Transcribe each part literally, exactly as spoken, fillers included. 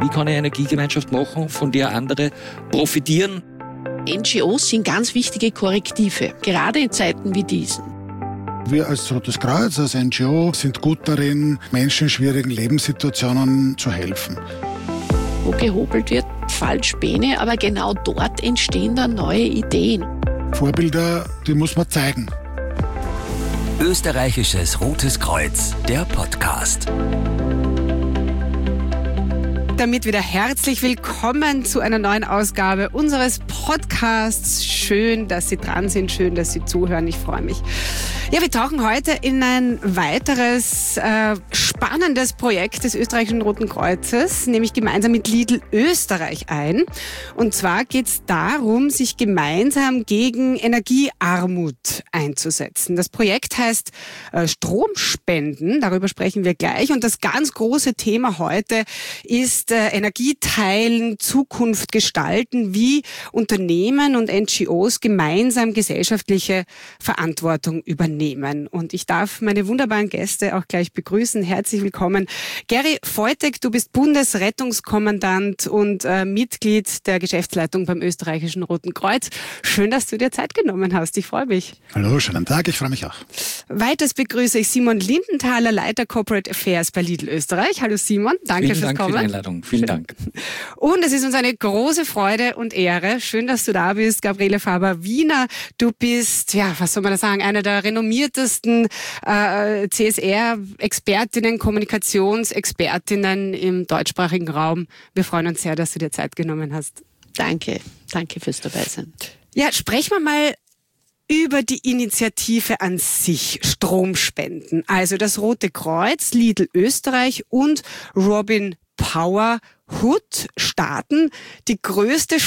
Wie kann ich eine Energiegemeinschaft machen, von der andere profitieren? N G Os sind ganz wichtige Korrektive, gerade in Zeiten wie diesen. Wir als Rotes Kreuz, als N G O, sind gut darin, Menschen in schwierigen Lebenssituationen zu helfen. Wo gehobelt wird, fällt Späne, aber genau dort entstehen dann neue Ideen. Vorbilder, die muss man zeigen. Österreichisches Rotes Kreuz, der Podcast. Damit wieder herzlich willkommen zu einer neuen Ausgabe unseres Podcasts. Schön, dass Sie dran sind, schön, dass Sie zuhören. Ich freue mich. Ja, wir tauchen heute in ein weiteres äh, spannendes Projekt des Österreichischen Roten Kreuzes, nämlich gemeinsam mit Lidl Österreich ein. Und zwar geht es darum, sich gemeinsam gegen Energiearmut einzusetzen. Das Projekt heißt äh, Stromspenden, darüber sprechen wir gleich. Und das ganz große Thema heute ist äh, Energie teilen, Zukunft gestalten, wie Unternehmen und N G Os gemeinsam gesellschaftliche Verantwortung übernehmen. Und ich darf meine wunderbaren Gäste auch gleich begrüßen. Herzlich willkommen. Gary Voitek, du bist Bundesrettungskommandant und äh, Mitglied der Geschäftsleitung beim Österreichischen Roten Kreuz. Schön, dass du dir Zeit genommen hast. Ich freue mich. Hallo, schönen Tag. Ich freue mich auch. Weiters begrüße ich Simon Lindenthaler, Leiter Corporate Affairs bei Lidl Österreich. Hallo Simon, danke Vielen fürs Dank Kommen. für die Einladung. Vielen Dank. Und es ist uns eine große Freude und Ehre. Schön, dass du da bist, Gabriele Faber-Wiener. Du bist, ja, was soll man da sagen, einer der renommiertesten äh, C S R-Expertinnen, Kommunikationsexpertinnen im deutschsprachigen Raum. Wir freuen uns sehr, dass du dir Zeit genommen hast. Danke, danke fürs Dabeisein. Ja, sprechen wir mal über die Initiative an sich, Stromspenden. Also das Rote Kreuz, Lidl Österreich und Robin Power Hood starten die größte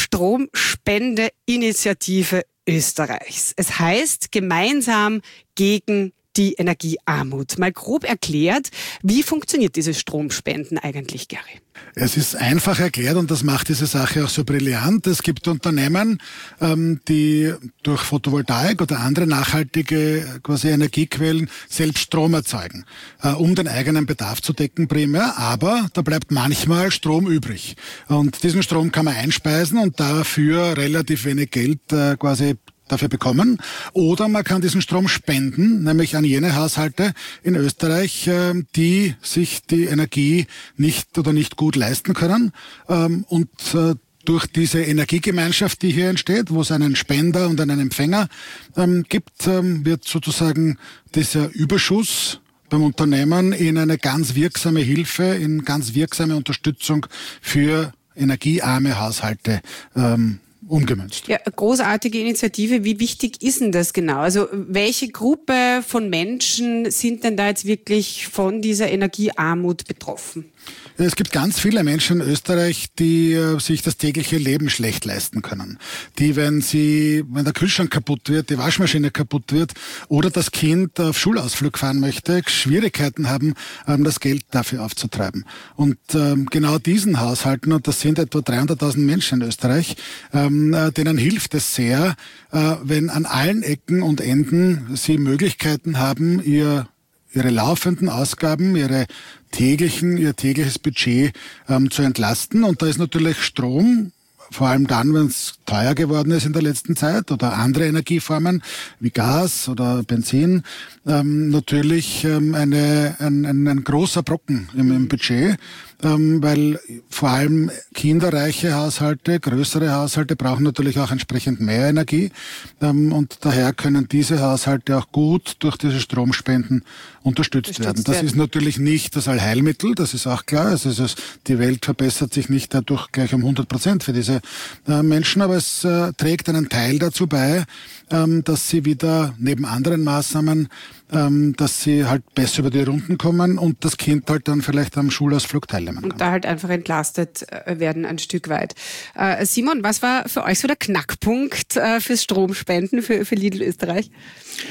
Stromspendeinitiative Österreichs. Es heißt gemeinsam gegen die Energiearmut. Mal grob erklärt, wie funktioniert dieses Stromspenden eigentlich, Gary? Es ist einfach erklärt und das macht diese Sache auch so brillant. Es gibt Unternehmen, die durch Photovoltaik oder andere nachhaltige quasi Energiequellen selbst Strom erzeugen, um den eigenen Bedarf zu decken primär. Aber da bleibt manchmal Strom übrig. Und diesen Strom kann man einspeisen und dafür relativ wenig Geld quasi dafür bekommen. Oder man kann diesen Strom spenden, nämlich an jene Haushalte in Österreich, die sich die Energie nicht oder nicht gut leisten können. Und durch diese Energiegemeinschaft, die hier entsteht, wo es einen Spender und einen Empfänger gibt, wird sozusagen dieser Überschuss beim Unternehmen in eine ganz wirksame Hilfe, in ganz wirksame Unterstützung für energiearme Haushalte ähm, umgemünzt. Ja, großartige Initiative. Wie wichtig ist denn das genau? Also welche Gruppe von Menschen sind denn da jetzt wirklich von dieser Energiearmut betroffen? Es gibt ganz viele Menschen in Österreich, die äh, sich das tägliche Leben schlecht leisten können. Die, wenn sie, wenn der Kühlschrank kaputt wird, die Waschmaschine kaputt wird oder das Kind auf Schulausflug fahren möchte, Schwierigkeiten haben, ähm, das Geld dafür aufzutreiben. Und ähm, genau diesen Haushalten, und das sind etwa dreihunderttausend Menschen in Österreich, ähm, äh, denen hilft es sehr, äh, wenn an allen Ecken und Enden sie Möglichkeiten haben, ihr ihre laufenden Ausgaben, ihre täglichen, ihr tägliches Budget ähm, zu entlasten. Und da ist natürlich Strom, vor allem dann, wenn es teuer geworden ist in der letzten Zeit, oder andere Energieformen wie Gas oder Benzin, ähm, natürlich ähm, eine, ein, ein, ein großer Brocken im, im Budget, ähm, weil vor allem kinderreiche Haushalte, größere Haushalte brauchen natürlich auch entsprechend mehr Energie, ähm, und daher können diese Haushalte auch gut durch diese Stromspenden unterstützt, unterstützt werden. Das werden. Ist natürlich nicht das Allheilmittel, das ist auch klar. Also es ist, die Welt verbessert sich nicht dadurch gleich um hundert Prozent für diese äh, Menschen, aber es äh, trägt einen Teil dazu bei, ähm, dass sie wieder neben anderen Maßnahmen, ähm, dass sie halt besser über die Runden kommen und das Kind halt dann vielleicht am Schulausflug teilnehmen kann. Und da halt einfach entlastet werden ein Stück weit. Äh, Simon, was war für euch so der Knackpunkt äh, fürs Stromspenden für, für Lidl Österreich?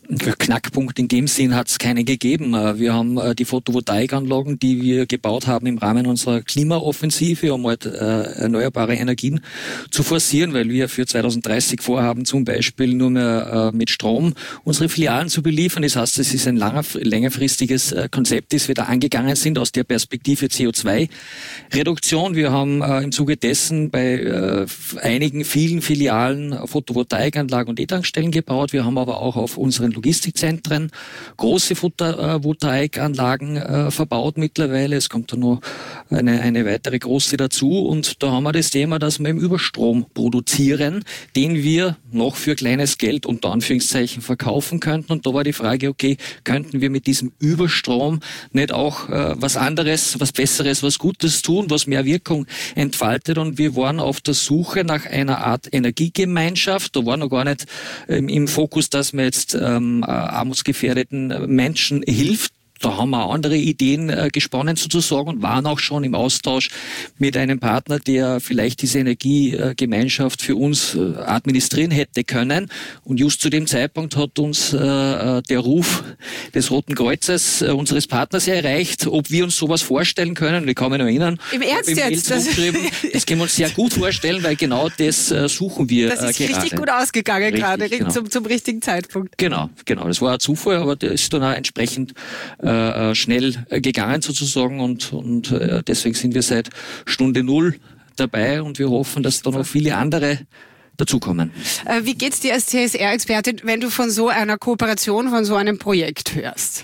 Knackpunkt in dem Sinn hat es keine gegeben. Wir haben die Photovoltaikanlagen, die wir gebaut haben im Rahmen unserer Klimaoffensive, um halt erneuerbare Energien zu forcieren, weil wir für zwanzig dreißig vorhaben, zum Beispiel nur mehr mit Strom unsere Filialen zu beliefern. Das heißt, es ist ein langer, längerfristiges Konzept, das wir da angegangen sind aus der Perspektive C O zwei Reduktion. Wir haben im Zuge dessen bei einigen, vielen Filialen Photovoltaikanlagen und E-Tankstellen gebaut. Wir haben aber auch auf unseren Logistikzentren große Photovoltaikanlagen äh, verbaut mittlerweile. Es kommt da noch eine, eine weitere große dazu. Und da haben wir das Thema, dass wir im Überstrom produzieren, den wir noch für kleines Geld unter Anführungszeichen verkaufen könnten. Und da war die Frage, okay, könnten wir mit diesem Überstrom nicht auch äh, was anderes, was Besseres, was Gutes tun, was mehr Wirkung entfaltet? Und wir waren auf der Suche nach einer Art Energiegemeinschaft. Da war noch gar nicht ähm, im Fokus, dass man jetzt ähm, armutsgefährdeten Menschen hilft. Da haben wir andere Ideen äh, gesponnen sozusagen und waren auch schon im Austausch mit einem Partner, der vielleicht diese Energiegemeinschaft für uns äh, administrieren hätte können. Und just zu dem Zeitpunkt hat uns äh, der Ruf des Roten Kreuzes, äh, unseres Partners, erreicht, ob wir uns sowas vorstellen können. Und ich kann mich noch erinnern, Im Ernst jetzt? Das, das können wir uns sehr gut vorstellen, weil genau das äh, suchen wir Das ist äh, gerade. richtig gut ausgegangen Richtig, gerade, genau. zum, zum richtigen Zeitpunkt. Genau, genau. Das war ein Zufall, aber der ist dann auch entsprechend äh, schnell gegangen sozusagen und, und äh, deswegen sind wir seit Stunde Null dabei und wir hoffen, dass da noch viele andere dazukommen. Äh, wie geht's dir als C S R-Expertin, wenn du von so einer Kooperation, von so einem Projekt hörst?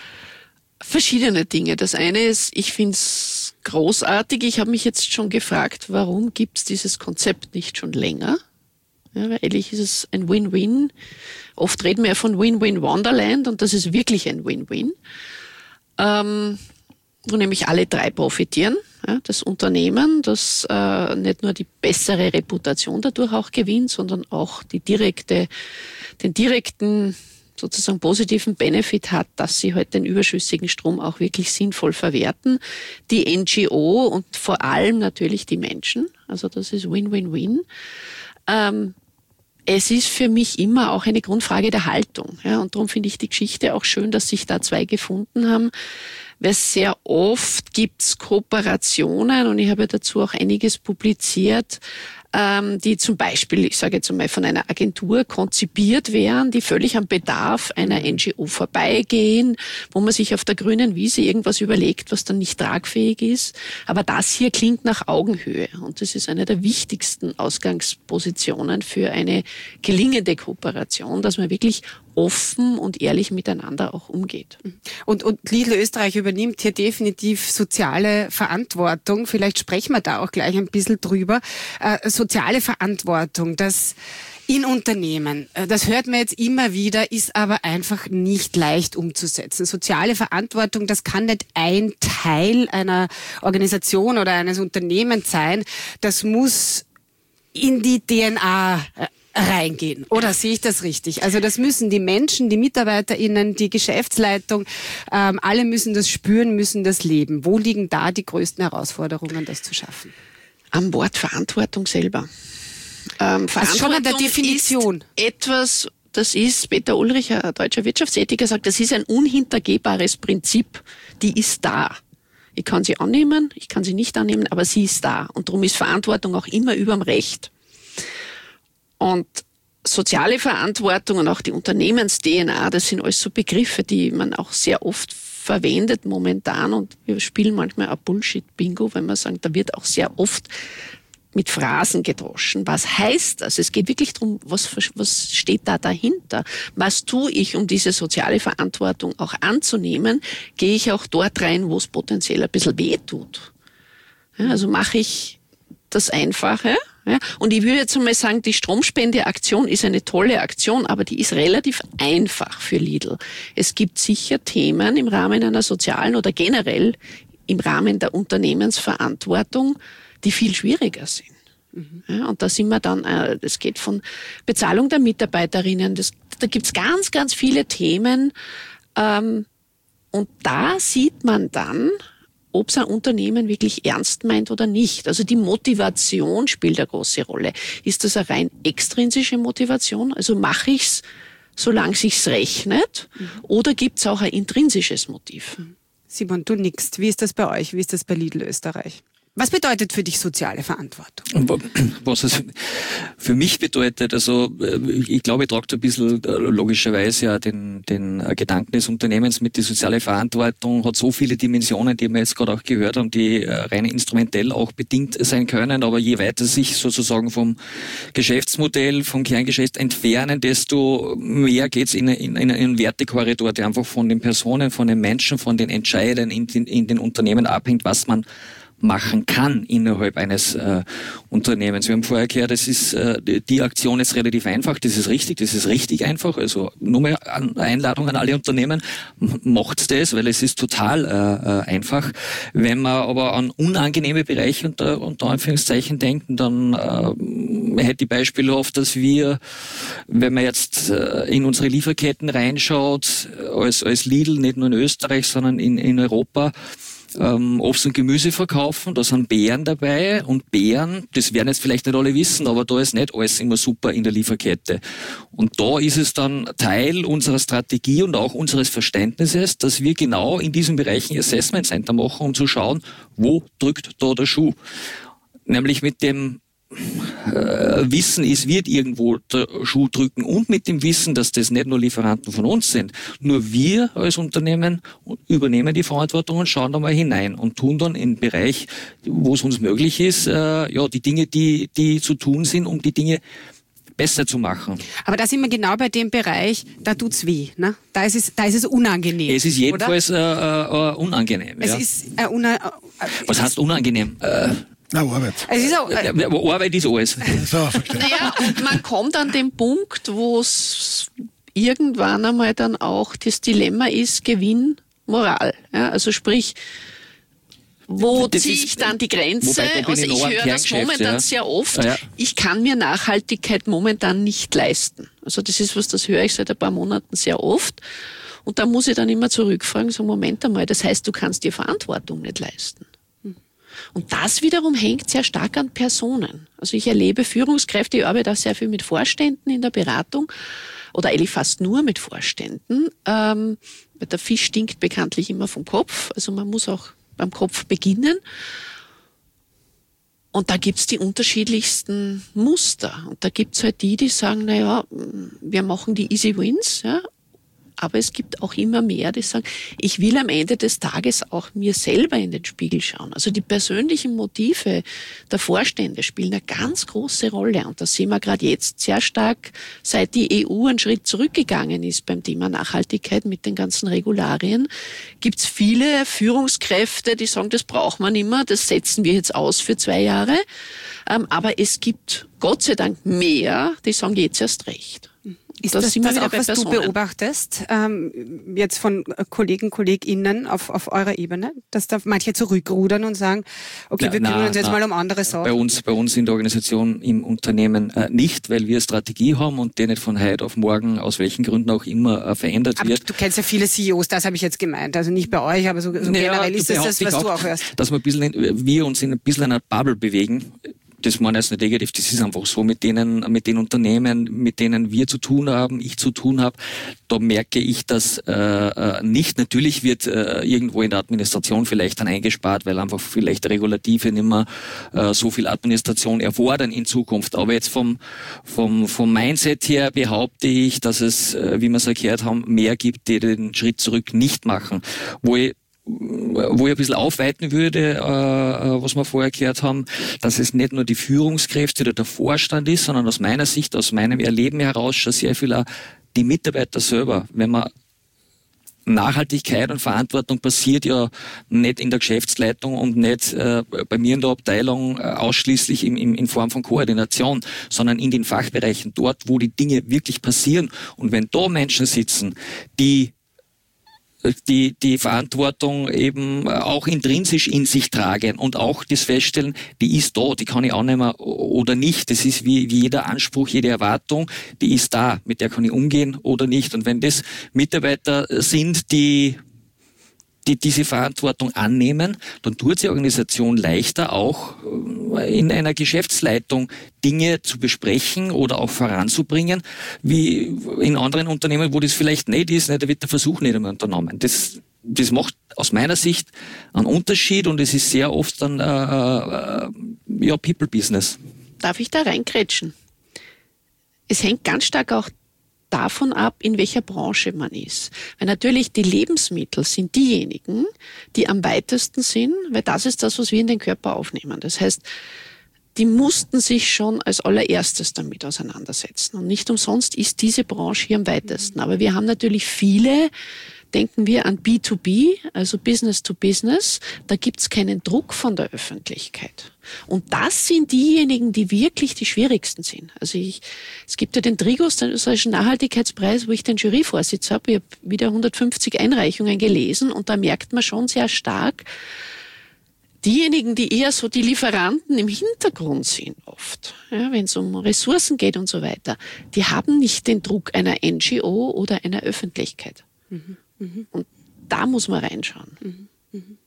Verschiedene Dinge. Das eine ist, ich finde es großartig. Ich habe mich jetzt schon gefragt, warum gibt es dieses Konzept nicht schon länger? Ja, weil ehrlich ist es ein Win-Win. Oft reden wir ja von Win-Win-Wonderland und das ist wirklich ein Win-Win. Ähm, wo nämlich alle drei profitieren. Ja, das Unternehmen, das äh, nicht nur die bessere Reputation dadurch auch gewinnt, sondern auch die direkte, den direkten sozusagen positiven Benefit hat, dass sie halt den überschüssigen Strom auch wirklich sinnvoll verwerten. Die N G O und vor allem natürlich die Menschen. Also das ist Win-Win-Win. Ähm, Es ist für mich immer auch eine Grundfrage der Haltung. Ja, und darum finde ich die Geschichte auch schön, dass sich da zwei gefunden haben. Weil sehr oft gibt's Kooperationen und ich habe dazu auch einiges publiziert, ähm, die zum Beispiel, ich sage jetzt einmal, von einer Agentur konzipiert wären, die völlig am Bedarf einer N G O vorbeigehen, wo man sich auf der grünen Wiese irgendwas überlegt, was dann nicht tragfähig ist. Aber das hier klingt nach Augenhöhe und das ist eine der wichtigsten Ausgangspositionen für eine gelingende Kooperation, dass man wirklich offen und ehrlich miteinander auch umgeht. Und, und Lidl Österreich übernimmt hier definitiv soziale Verantwortung. Vielleicht sprechen wir da auch gleich ein bisschen drüber. Äh, soziale Verantwortung, das in Unternehmen, das hört man jetzt immer wieder, ist aber einfach nicht leicht umzusetzen. Soziale Verantwortung, das kann nicht ein Teil einer Organisation oder eines Unternehmens sein. Das muss in die D N A reingehen. Oder sehe ich das richtig? Also das müssen die Menschen, die MitarbeiterInnen, die Geschäftsleitung, ähm, alle müssen das spüren, müssen das leben. Wo liegen da die größten Herausforderungen, das zu schaffen? Am Wort Verantwortung selber. Ähm, Verantwortung also schon an der Definition. Ist etwas, das ist, Peter Ulrich, ein deutscher Wirtschaftsethiker, sagt, das ist ein unhintergehbares Prinzip. Die ist da. Ich kann sie annehmen, ich kann sie nicht annehmen, aber sie ist da. Und darum ist Verantwortung auch immer überm Recht. Und soziale Verantwortung und auch die Unternehmens-D N A, das sind alles so Begriffe, die man auch sehr oft verwendet momentan. Und wir spielen manchmal ein Bullshit-Bingo, wenn wir sagen, da wird auch sehr oft mit Phrasen gedroschen. Was heißt das? Es geht wirklich darum, was, was steht da dahinter? Was tue ich, um diese soziale Verantwortung auch anzunehmen? Gehe ich auch dort rein, wo es potenziell ein bisschen weh tut? Ja, also mache ich das Einfache. Ja, und ich würde jetzt einmal sagen, die Stromspendeaktion ist eine tolle Aktion, aber die ist relativ einfach für Lidl. Es gibt sicher Themen im Rahmen einer sozialen oder generell im Rahmen der Unternehmensverantwortung, die viel schwieriger sind. Mhm. Ja, und da sind wir dann, äh, das geht von Bezahlung der Mitarbeiterinnen, das, da gibt's ganz, ganz viele Themen. Ähm, und da sieht man dann, ob es ein Unternehmen wirklich ernst meint oder nicht. Also die Motivation spielt eine große Rolle. Ist das eine rein extrinsische Motivation? Also mache ich's, solange sich's rechnet, mhm. oder gibt's auch ein intrinsisches Motiv? Simon, du nickst. Wie ist das bei euch? Wie ist das bei Lidl Österreich? Was bedeutet für dich soziale Verantwortung? Was es für mich bedeutet, also ich glaube, ich trage ein bisschen logischerweise ja den, den Gedanken des Unternehmens mit. Die soziale Verantwortung hat so viele Dimensionen, die wir jetzt gerade auch gehört haben, die rein instrumentell auch bedingt sein können. Aber je weiter sich sozusagen vom Geschäftsmodell, vom Kerngeschäft entfernen, desto mehr geht's in, in, in einen Wertekorridor, der einfach von den Personen, von den Menschen, von den Entscheidern in den, in den Unternehmen abhängt, was man machen kann innerhalb eines äh, Unternehmens. Wir haben vorher gehört, das ist äh, die Aktion ist relativ einfach, das ist richtig, das ist richtig einfach. Also nur mal eine Einladung an alle Unternehmen, macht das, weil es ist total äh, einfach. Wenn man aber an unangenehme Bereiche unter, unter Anführungszeichen denken, dann äh, hätte ich beispielhaft, dass wir, wenn man jetzt äh, in unsere Lieferketten reinschaut, als, als Lidl, nicht nur in Österreich, sondern in, in Europa, Ähm, Obst und Gemüse verkaufen, da sind Beeren dabei und Beeren, das werden jetzt vielleicht nicht alle wissen, aber da ist nicht alles immer super in der Lieferkette. Und da ist es dann Teil unserer Strategie und auch unseres Verständnisses, dass wir genau in diesen Bereichen Assessment Center machen, um zu schauen, wo drückt da der Schuh. Nämlich mit dem äh, Wissen, es wird irgendwo der Schuh drücken und mit dem Wissen, dass das nicht nur Lieferanten von uns sind. Nur wir als Unternehmen übernehmen die Verantwortung und schauen da mal hinein und tun dann im Bereich, wo es uns möglich ist, äh, ja, die Dinge, die, die zu tun sind, um die Dinge besser zu machen. Aber da sind wir genau bei dem Bereich, da tut's weh, ne? Da ist es, da ist es unangenehm. Es ist jedenfalls äh, äh, unangenehm. Es ja. ist äh, una- äh, Was heißt unangenehm? Äh, Na, Arbeit. Es ist auch, äh, ja, Arbeit ist alles. So, verstehe. Naja, und man kommt an den Punkt, wo es irgendwann einmal dann auch das Dilemma ist, Gewinn, Moral. Ja, also sprich, wo Das ziehe ist- ich dann die Grenze? wobei, da bin Also ich noch ich am höre das Kerngeschäft, momentan ja. sehr oft. Ja. Ich kann mir Nachhaltigkeit momentan nicht leisten. Also das ist was, das höre ich seit ein paar Monaten sehr oft. Und da muss ich dann immer zurückfragen, so Moment einmal, das heißt, du kannst dir Verantwortung nicht leisten. Und das wiederum hängt sehr stark an Personen. Also ich erlebe Führungskräfte, ich arbeite auch sehr viel mit Vorständen in der Beratung oder eigentlich fast nur mit Vorständen. Ähm, der Fisch stinkt bekanntlich immer vom Kopf, also man muss auch beim Kopf beginnen. Und da gibt's die unterschiedlichsten Muster. Und da gibt's halt die, die sagen, na ja, wir machen die Easy Wins, ja. Aber es gibt auch immer mehr, die sagen, ich will am Ende des Tages auch mir selber in den Spiegel schauen. Also die persönlichen Motive der Vorstände spielen eine ganz große Rolle. Und das sehen wir gerade jetzt sehr stark, seit die E U einen Schritt zurückgegangen ist beim Thema Nachhaltigkeit mit den ganzen Regularien. Gibt es viele Führungskräfte, die sagen, das braucht man immer, das setzen wir jetzt aus für zwei Jahre. Aber es gibt Gott sei Dank mehr, die sagen jetzt erst recht. Ist das das, immer das wieder auch, bei was Personen. du beobachtest, ähm, jetzt von Kollegen, KollegInnen auf, auf eurer Ebene, dass da manche zurückrudern und sagen, okay, Ja, wir kümmern na, uns jetzt na. mal um andere Sachen? Bei uns, bei uns in der Organisation, im Unternehmen äh, nicht, weil wir eine Strategie haben und die nicht von heute auf morgen, aus welchen Gründen auch immer, äh, verändert Aber wird. du kennst ja viele C E Os, das habe ich jetzt gemeint. Also nicht bei euch, aber so, so Naja, generell ist das das, behaupte ich was du auch hörst. Dass wir, ein bisschen in, wir uns in ein bisschen einer Bubble bewegen. Das meine ich jetzt nicht negativ, das ist einfach so, mit denen, mit den Unternehmen, mit denen wir zu tun haben, ich zu tun habe, da merke ich das äh, nicht. Natürlich wird äh, irgendwo in der Administration vielleicht dann eingespart, weil einfach vielleicht Regulative nicht mehr äh, so viel Administration erfordern in Zukunft. Aber jetzt vom, vom, vom Mindset her behaupte ich, dass es, äh, wie wir es erklärt haben, mehr gibt, die den Schritt zurück nicht machen. Wo ich wo ich ein bisschen aufweiten würde, äh, was wir vorher gehört haben, dass es nicht nur die Führungskräfte oder der Vorstand ist, sondern aus meiner Sicht, aus meinem Erleben heraus schon sehr viel auch die Mitarbeiter selber. Wenn man Nachhaltigkeit und Verantwortung passiert ja nicht in der Geschäftsleitung und nicht äh, bei mir in der Abteilung äh, ausschließlich im, im, in Form von Koordination, sondern in den Fachbereichen, dort, wo die Dinge wirklich passieren. Und wenn da Menschen sitzen, die die die Verantwortung eben auch intrinsisch in sich tragen und auch das feststellen, die ist da, die kann ich annehmen oder nicht. Das ist wie, wie jeder Anspruch, jede Erwartung, die ist da, mit der kann ich umgehen oder nicht. Und wenn das Mitarbeiter sind, die die diese Verantwortung annehmen, dann tut die Organisation leichter, auch in einer Geschäftsleitung Dinge zu besprechen oder auch voranzubringen, wie in anderen Unternehmen, wo das vielleicht nicht ist, da wird der Versuch nicht einmal unternommen. Das, das macht aus meiner Sicht einen Unterschied und es ist sehr oft dann äh, äh, ja, People-Business. Darf ich da reinkrätschen? Es hängt ganz stark auch davon ab, in welcher Branche man ist. Weil natürlich die Lebensmittel sind diejenigen, die am weitesten sind, weil das ist das, was wir in den Körper aufnehmen. Das heißt, die mussten sich schon als allererstes damit auseinandersetzen. Und nicht umsonst ist diese Branche hier am weitesten. Aber wir haben natürlich viele, denken wir an B to B, also Business to Business, da gibt's keinen Druck von der Öffentlichkeit. Und das sind diejenigen, die wirklich die schwierigsten sind. Also ich, es gibt ja den Trigos, den österreichischen Nachhaltigkeitspreis, wo ich den Juryvorsitz habe. Ich habe wieder hundertfünfzig Einreichungen gelesen und da merkt man schon sehr stark, diejenigen, die eher so die Lieferanten im Hintergrund sind oft, ja, wenn es um Ressourcen geht und so weiter, die haben nicht den Druck einer N G O oder einer Öffentlichkeit. Mhm. Mhm. Und da muss man reinschauen. Mhm. Mhm.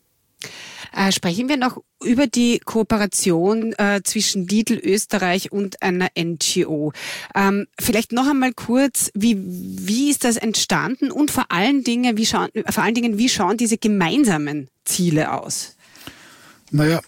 Äh, sprechen wir noch über die Kooperation äh, zwischen Lidl Österreich und einer N G O. Ähm, vielleicht noch einmal kurz, wie, wie ist das entstanden und vor allen Dingen, wie schauen, vor allen Dingen, wie schauen diese gemeinsamen Ziele aus? Naja,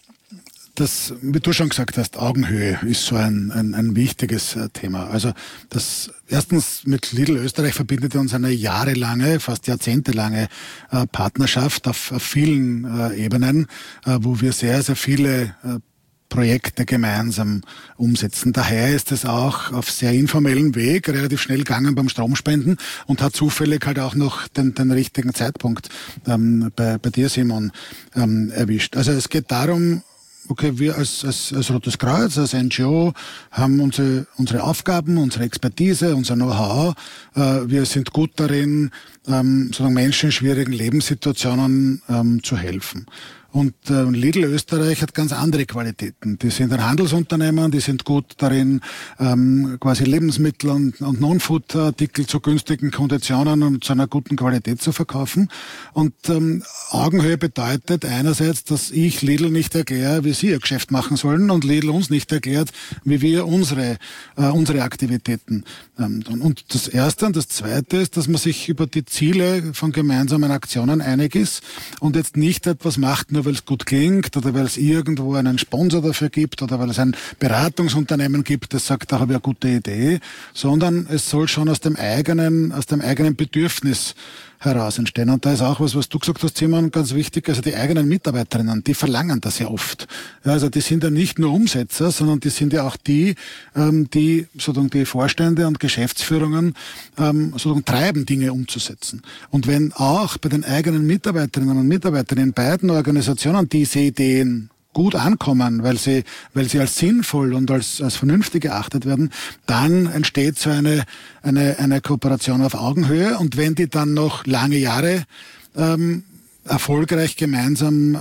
das, wie du schon gesagt hast, Augenhöhe ist so ein, ein, ein wichtiges Thema. Also das erstens mit Lidl Österreich verbindet uns eine jahrelange, fast jahrzehntelange äh, Partnerschaft auf, auf vielen äh, Ebenen, äh, wo wir sehr, sehr viele äh, Projekte gemeinsam umsetzen. Daher ist es auch auf sehr informellen Weg relativ schnell gegangen beim Stromspenden und hat zufällig halt auch noch den, den richtigen Zeitpunkt ähm, bei, bei dir, Simon, ähm, erwischt. Also es geht darum, okay, wir als, als, als Rotes Kreuz, als N G O haben unsere, unsere Aufgaben, unsere Expertise, unser Know-how. Äh, wir sind gut darin, ähm, sozusagen Menschen in schwierigen Lebenssituationen ähm, zu helfen. Und äh, Lidl Österreich hat ganz andere Qualitäten. Die sind ein Handelsunternehmen, die sind gut darin, ähm, quasi Lebensmittel und, und Non-Food-Artikel zu günstigen Konditionen und zu einer guten Qualität zu verkaufen. Und ähm, Augenhöhe bedeutet einerseits, dass ich Lidl nicht erkläre, wie sie ihr Geschäft machen sollen und Lidl uns nicht erklärt, wie wir unsere äh, unsere Aktivitäten ähm, tun. Und das Erste und das Zweite ist, dass man sich über die Ziele von gemeinsamen Aktionen einig ist und jetzt nicht etwas macht, nur weil es gut klingt oder weil es irgendwo einen Sponsor dafür gibt oder weil es ein Beratungsunternehmen gibt, das sagt, da habe ich eine gute Idee, sondern es soll schon aus dem eigenen, aus dem eigenen Bedürfnis heraus entstehen. Und da ist auch was, was du gesagt hast, Simon, ganz wichtig. Also die eigenen Mitarbeiterinnen, die verlangen das ja oft. Ja, also die sind ja nicht nur Umsetzer, sondern die sind ja auch die, ähm, die sozusagen die Vorstände und Geschäftsführungen ähm, sozusagen treiben, Dinge umzusetzen. Und wenn auch bei den eigenen Mitarbeiterinnen und Mitarbeitern in beiden Organisationen diese Ideen gut ankommen, weil sie, weil sie als sinnvoll und als, als vernünftig erachtet werden, dann entsteht so eine, eine, eine Kooperation auf Augenhöhe. Und wenn die dann noch lange Jahre ähm, erfolgreich gemeinsam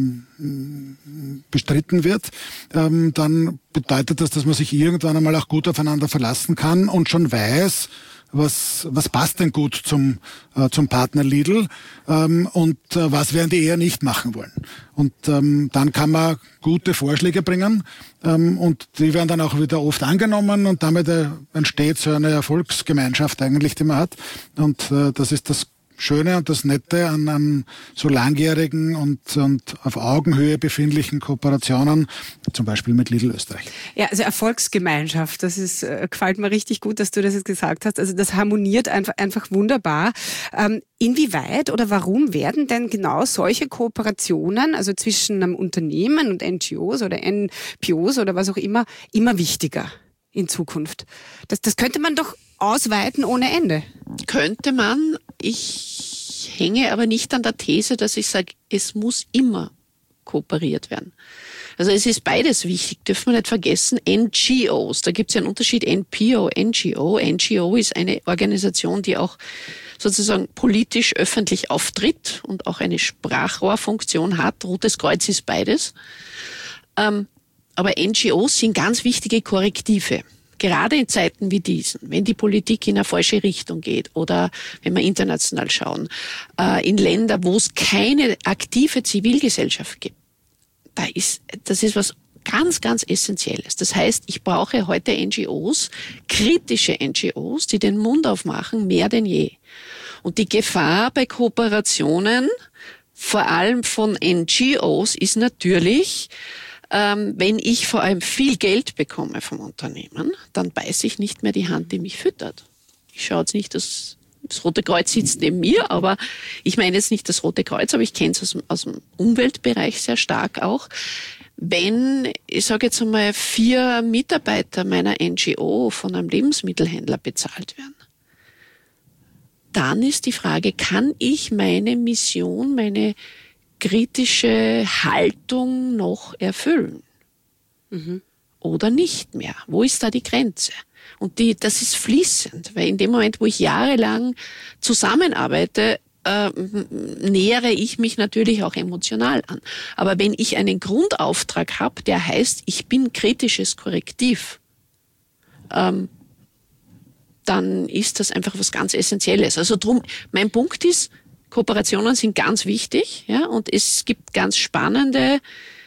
ähm, bestritten wird, ähm, dann bedeutet das, dass man sich irgendwann einmal auch gut aufeinander verlassen kann und schon weiß, was was passt denn gut zum äh, zum Partner Lidl ähm, und äh, was werden die eher nicht machen wollen. Und ähm, dann kann man gute Vorschläge bringen ähm, und die werden dann auch wieder oft angenommen und damit äh, entsteht so eine Erfolgsgemeinschaft eigentlich, die man hat. Und äh, das ist das Schöne und das Nette an, an so langjährigen und, und auf Augenhöhe befindlichen Kooperationen, zum Beispiel mit Lidl Österreich. Ja, also Erfolgsgemeinschaft, das ist, äh, gefällt mir richtig gut, dass du das jetzt gesagt hast. Also das harmoniert einfach, einfach wunderbar. Ähm, inwieweit oder warum werden denn genau solche Kooperationen, also zwischen einem Unternehmen und N G Os oder N P Os oder was auch immer, immer wichtiger in Zukunft? Das, das könnte man doch ausweiten ohne Ende. Könnte man. Ich hänge aber nicht an der These, dass ich sage, es muss immer kooperiert werden. Also es ist beides wichtig, dürfen wir nicht vergessen. N G Os, da gibt es ja einen Unterschied, N P O, N G O. N G O ist eine Organisation, die auch sozusagen politisch öffentlich auftritt und auch eine Sprachrohrfunktion hat. Rotes Kreuz ist beides. Ähm, aber N G Os sind ganz wichtige Korrektive. gerade in Zeiten wie diesen, wenn die Politik in eine falsche Richtung geht oder wenn wir international schauen, äh, in Länder, wo es keine aktive Zivilgesellschaft gibt, da ist, das ist was ganz, ganz Essentielles. Das heißt, ich brauche heute N G Os, kritische N G Os, die den Mund aufmachen, mehr denn je. Und die Gefahr bei Kooperationen, vor allem von N G Os, ist natürlich, ähm, wenn ich vor allem viel Geld bekomme vom Unternehmen, dann beiße ich nicht mehr die Hand, die mich füttert. Ich schaue jetzt nicht, dass das Rote Kreuz sitzt neben mir, aber ich meine jetzt nicht das Rote Kreuz, aber ich kenne es aus, aus dem Umweltbereich sehr stark auch. Wenn, ich sage jetzt einmal, vier Mitarbeiter meiner N G O von einem Lebensmittelhändler bezahlt werden, dann ist die Frage, kann ich meine Mission, meine kritische Haltung noch erfüllen? Mhm. Oder nicht mehr? Wo ist da die Grenze? Und die, das ist fließend, weil in dem Moment, wo ich jahrelang zusammenarbeite, äh, nähere ich mich natürlich auch emotional an. Aber wenn ich einen Grundauftrag habe, der heißt, ich bin kritisches Korrektiv, ähm, dann ist das einfach was ganz Essentielles. Also drum, mein Punkt ist, Kooperationen sind ganz wichtig, ja, und es gibt ganz spannende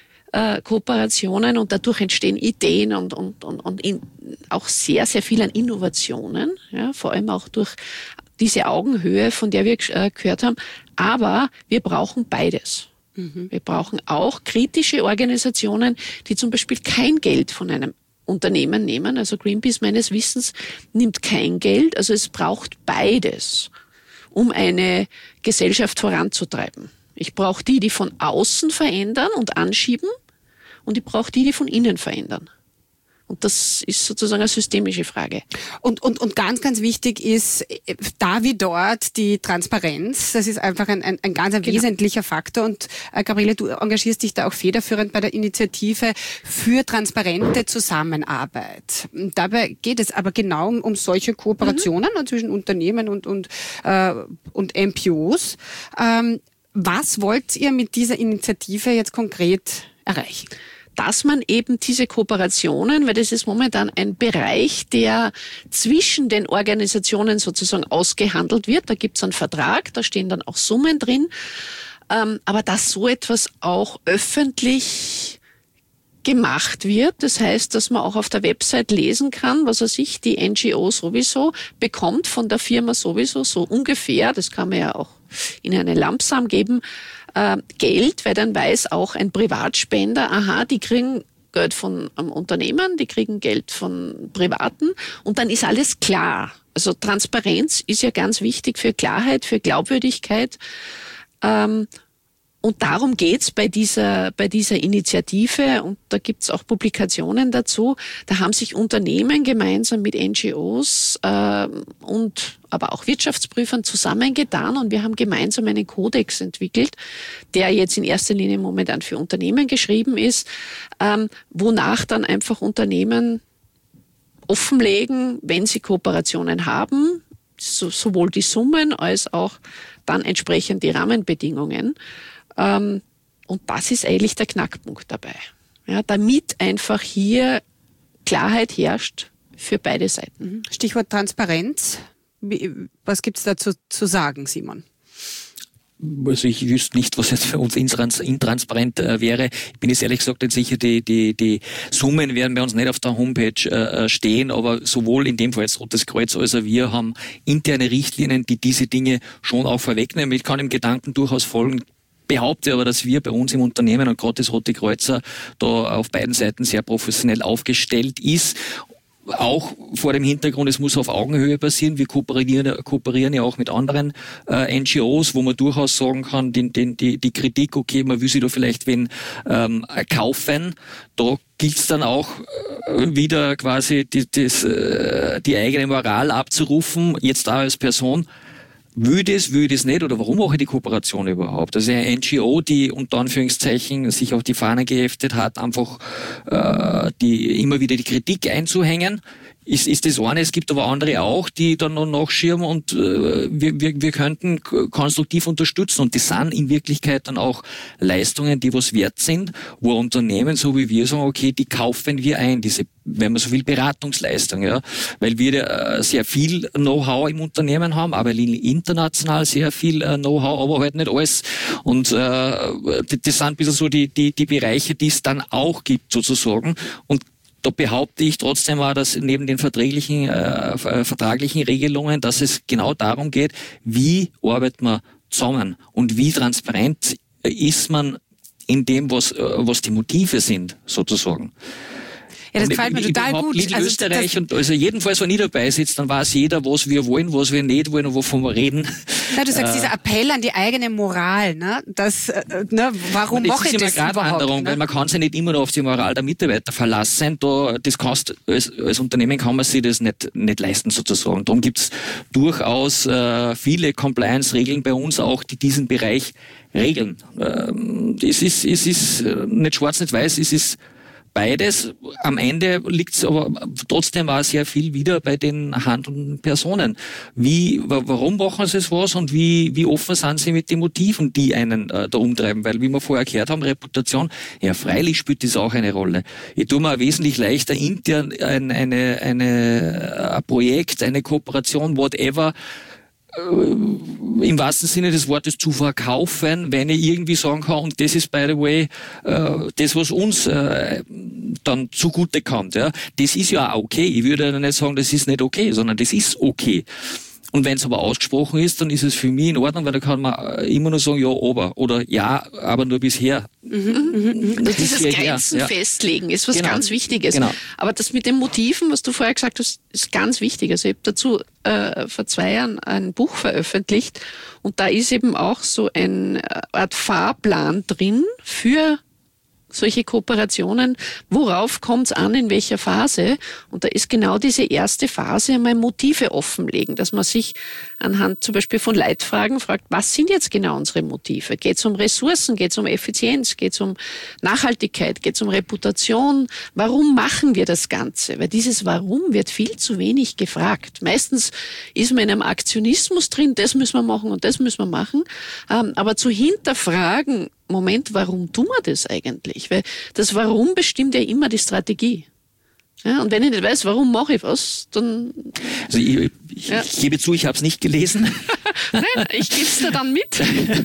äh, Kooperationen und dadurch entstehen Ideen und, und, und, und in, auch sehr, sehr viel an Innovationen, ja, vor allem auch durch diese Augenhöhe, von der wir äh, gehört haben. Aber wir brauchen beides. Mhm. Wir brauchen auch kritische Organisationen, die zum Beispiel kein Geld von einem Unternehmen nehmen. Also Greenpeace meines Wissens nimmt kein Geld. Also es braucht beides, um eine Gesellschaft voranzutreiben. Ich brauche die, die von außen verändern und anschieben, und ich brauche die, die von innen verändern. Und das ist sozusagen eine systemische Frage. Und, und, und ganz, ganz wichtig ist, da wie dort, die Transparenz. Das ist einfach ein, ein, ein ganz ein genau. wesentlicher Faktor. Und äh, Gabriele, du engagierst dich da auch federführend bei der Initiative für transparente Zusammenarbeit. Und dabei geht es aber genau um, um solche Kooperationen mhm. zwischen Unternehmen und, und, äh, und N P Os. Ähm, was wollt ihr mit dieser Initiative jetzt konkret erreichen? Dass man eben diese Kooperationen, weil das ist momentan ein Bereich, der zwischen den Organisationen sozusagen ausgehandelt wird. Da gibt es einen Vertrag, da stehen dann auch Summen drin. Ähm, aber dass so etwas auch öffentlich gemacht wird, das heißt, dass man auch auf der Website lesen kann, was er sich die N G O sowieso bekommt von der Firma sowieso so ungefähr, das kann man ja auch in eine Lampsam geben, äh, Geld, weil dann weiß auch ein Privatspender, aha, die kriegen Geld von einem Unternehmen, die kriegen Geld von Privaten und dann ist alles klar. Also Transparenz ist ja ganz wichtig für Klarheit, für Glaubwürdigkeit. Ähm, Und darum geht's bei dieser, bei dieser Initiative, und da gibt's auch Publikationen dazu. Da haben sich Unternehmen gemeinsam mit N G Os äh, und aber auch Wirtschaftsprüfern zusammengetan, und wir haben gemeinsam einen Kodex entwickelt, der jetzt in erster Linie momentan für Unternehmen geschrieben ist, ähm, wonach dann einfach Unternehmen offenlegen, wenn sie Kooperationen haben, so, sowohl die Summen als auch dann entsprechend die Rahmenbedingungen. Ähm, und das ist eigentlich der Knackpunkt dabei. Ja, damit einfach hier Klarheit herrscht für beide Seiten. Stichwort Transparenz. Wie, was gibt's dazu zu sagen, Simon? Also ich wüsste nicht, was jetzt für uns intransparent äh, wäre. Ich bin jetzt ehrlich gesagt nicht sicher, die, die, die Summen werden bei uns nicht auf der Homepage äh, stehen, aber sowohl in dem Fall jetzt Rotes Kreuz als auch wir haben interne Richtlinien, die diese Dinge schon auch vorwegnehmen. Ich kann dem Gedanken durchaus folgen, behaupte aber, dass wir bei uns im Unternehmen und gerade das Rote Kreuzer da auf beiden Seiten sehr professionell aufgestellt ist. Auch vor dem Hintergrund, es muss auf Augenhöhe passieren. Wir kooperieren, kooperieren ja auch mit anderen äh, N G Os, wo man durchaus sagen kann, den, den, die, die Kritik, okay, man will sich da vielleicht wen ähm, kaufen. Da gilt es dann auch äh, wieder quasi die, das, äh, die eigene Moral abzurufen, jetzt da als Person. Will das, will das nicht, oder warum mache ich die Kooperation überhaupt? Also eine N G O, die unter Anführungszeichen sich auf die Fahne geheftet hat, einfach äh, die immer wieder die Kritik einzuhängen, ist, ist das eine. Es gibt aber andere auch, die dann noch nachschirmen und äh, wir, wir, wir könnten konstruktiv unterstützen. Und das sind in Wirklichkeit dann auch Leistungen, die was wert sind, wo Unternehmen, so wie wir sagen, okay, die kaufen wir ein, diese, wenn man so will, Beratungsleistung, ja, weil wir äh, sehr viel Know-how im Unternehmen haben, aber international sehr viel äh, Know-how, aber halt nicht alles. Und äh, das sind ein bisschen so die, die, die Bereiche, die es dann auch gibt, sozusagen. Und da behaupte ich trotzdem auch, dass neben den verträglichen, äh, vertraglichen Regelungen, dass es genau darum geht, wie arbeitet man zusammen und wie transparent ist man in dem, was, was die Motive sind, sozusagen. Ja, das gefällt mir total gut. Also Österreich und also jedenfalls, wenn ich dabei sitze, dann weiß jeder, was wir wollen, was wir nicht wollen und wovon wir reden. Ja, du sagst, äh, dieser Appell an die eigene Moral, ne? Das, äh, ne? Warum mache ich das überhaupt? Gratwanderung, Ne? weil man kann sich nicht immer noch auf die Moral der Mitarbeiter verlassen. Da, das kannst, als, als Unternehmen kann man sich das nicht, nicht leisten, sozusagen. Darum gibt's durchaus äh, viele Compliance-Regeln bei uns auch, die diesen Bereich regeln. Ähm, es ist, es ist nicht schwarz, nicht weiß, es ist beides. Am Ende liegt es aber trotzdem auch sehr viel wieder bei den handelnden Personen. Wie, warum machen sie es was und wie, wie offen sind sie mit den Motiven, die einen äh, da umtreiben? Weil, wie wir vorher gehört haben, Reputation, ja, freilich spielt das auch eine Rolle. Ich tue mir auch wesentlich leichter intern ein, eine, eine, ein Projekt, eine Kooperation, whatever, im wahrsten Sinne des Wortes zu verkaufen, wenn ich irgendwie sagen kann, und das ist, by the way, äh, das, was uns äh, dann zugute kommt. Ja. Das ist ja auch okay. Ich würde ja nicht sagen, das ist nicht okay, sondern das ist okay. Und wenn es aber ausgesprochen ist, dann ist es für mich in Ordnung, weil da kann man immer nur sagen, ja, aber, oder ja, aber nur bisher. Mhm, mhm. Dieses hierher, Grenzen ja. festlegen ist was Genau. ganz Wichtiges. Genau. Aber das mit den Motiven, was du vorher gesagt hast, ist ganz wichtig. Also ich habe dazu äh, vor zwei Jahren ein Buch veröffentlicht und da ist eben auch so eine Art Fahrplan drin für solche Kooperationen, worauf kommt es an, in welcher Phase? Und da ist genau diese erste Phase einmal Motive offenlegen, dass man sich anhand zum Beispiel von Leitfragen fragt, was sind jetzt genau unsere Motive? Geht es um Ressourcen, geht es um Effizienz, geht es um Nachhaltigkeit, geht es um Reputation? Warum machen wir das Ganze? Weil dieses Warum wird viel zu wenig gefragt. Meistens ist man in einem Aktionismus drin, das müssen wir machen und das müssen wir machen. Aber zu hinterfragen, Moment, warum tun wir das eigentlich? Weil das Warum bestimmt ja immer die Strategie. Ja, und wenn ich nicht weiß, warum mache ich was, dann... Also ich, ich, ja. ich gebe zu, ich habe es nicht gelesen. Nein, ich gebe es dir dann mit.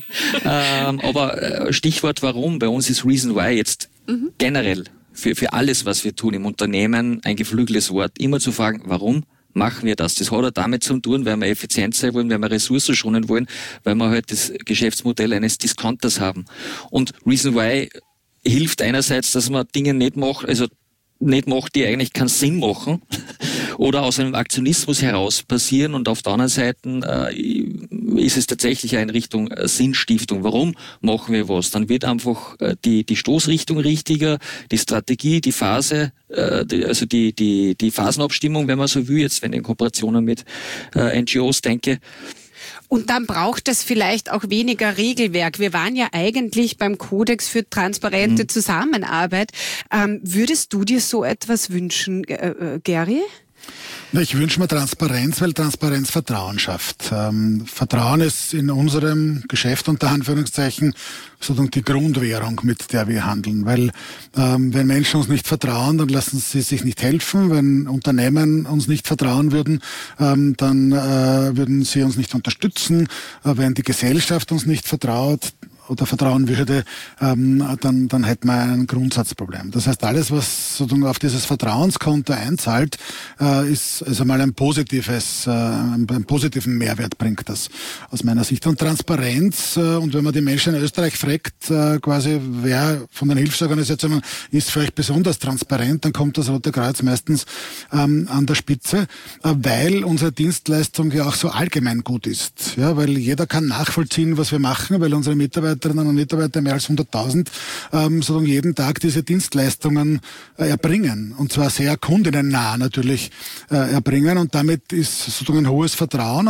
ähm, aber Stichwort Warum, bei uns ist Reason Why jetzt mhm. generell für, für alles, was wir tun im Unternehmen, ein geflügeltes Wort. Immer zu fragen, warum machen wir das? Das hat auch damit zu tun, weil wir effizient sein wollen, weil wir Ressourcen schonen wollen, weil wir halt das Geschäftsmodell eines Discounters haben. Und Reason Why hilft einerseits, dass man Dinge nicht macht, also nicht macht, die eigentlich keinen Sinn machen oder aus einem Aktionismus heraus passieren, und auf der anderen Seite äh, ist es tatsächlich in Richtung äh, Sinnstiftung. Warum machen wir was? Dann wird einfach äh, die die Stoßrichtung richtiger, die Strategie, die Phase, äh, die, also die die die Phasenabstimmung, wenn man so will, jetzt wenn ich in Kooperationen mit äh, N G Os denke. Und dann braucht es vielleicht auch weniger Regelwerk. Wir waren ja eigentlich beim Kodex für transparente mhm. Zusammenarbeit. Ähm, würdest du dir so etwas wünschen, äh, äh, Gary? Ich wünsche mir Transparenz, weil Transparenz Vertrauen schafft. Ähm, Vertrauen ist in unserem Geschäft unter Anführungszeichen sozusagen die Grundwährung, mit der wir handeln. Weil ähm, wenn Menschen uns nicht vertrauen, dann lassen sie sich nicht helfen. Wenn Unternehmen uns nicht vertrauen würden, ähm, dann äh, würden sie uns nicht unterstützen. Äh, wenn die Gesellschaft uns nicht vertraut oder vertrauen würde, ähm, dann, dann hätten wir ein Grundsatzproblem. Das heißt, alles, was sozusagen auf dieses Vertrauenskonto einzahlt, äh, ist, ist einmal ein positives, äh, einen positiven Mehrwert bringt das aus meiner Sicht. Und Transparenz, äh, und wenn man die Menschen in Österreich fragt, äh, quasi, wer von den Hilfsorganisationen ist vielleicht besonders transparent, dann kommt das Rote Kreuz meistens ähm, an der Spitze, äh, weil unsere Dienstleistung ja auch so allgemein gut ist. Ja, weil jeder kann nachvollziehen, was wir machen, weil unsere Mitarbeiter Mitarbeiterinnen und Mitarbeiter, mehr als hunderttausend, ähm, sozusagen jeden Tag diese Dienstleistungen äh, erbringen. Und zwar sehr kundinnennah natürlich äh, erbringen. Und damit ist sozusagen ein hohes Vertrauen. Und da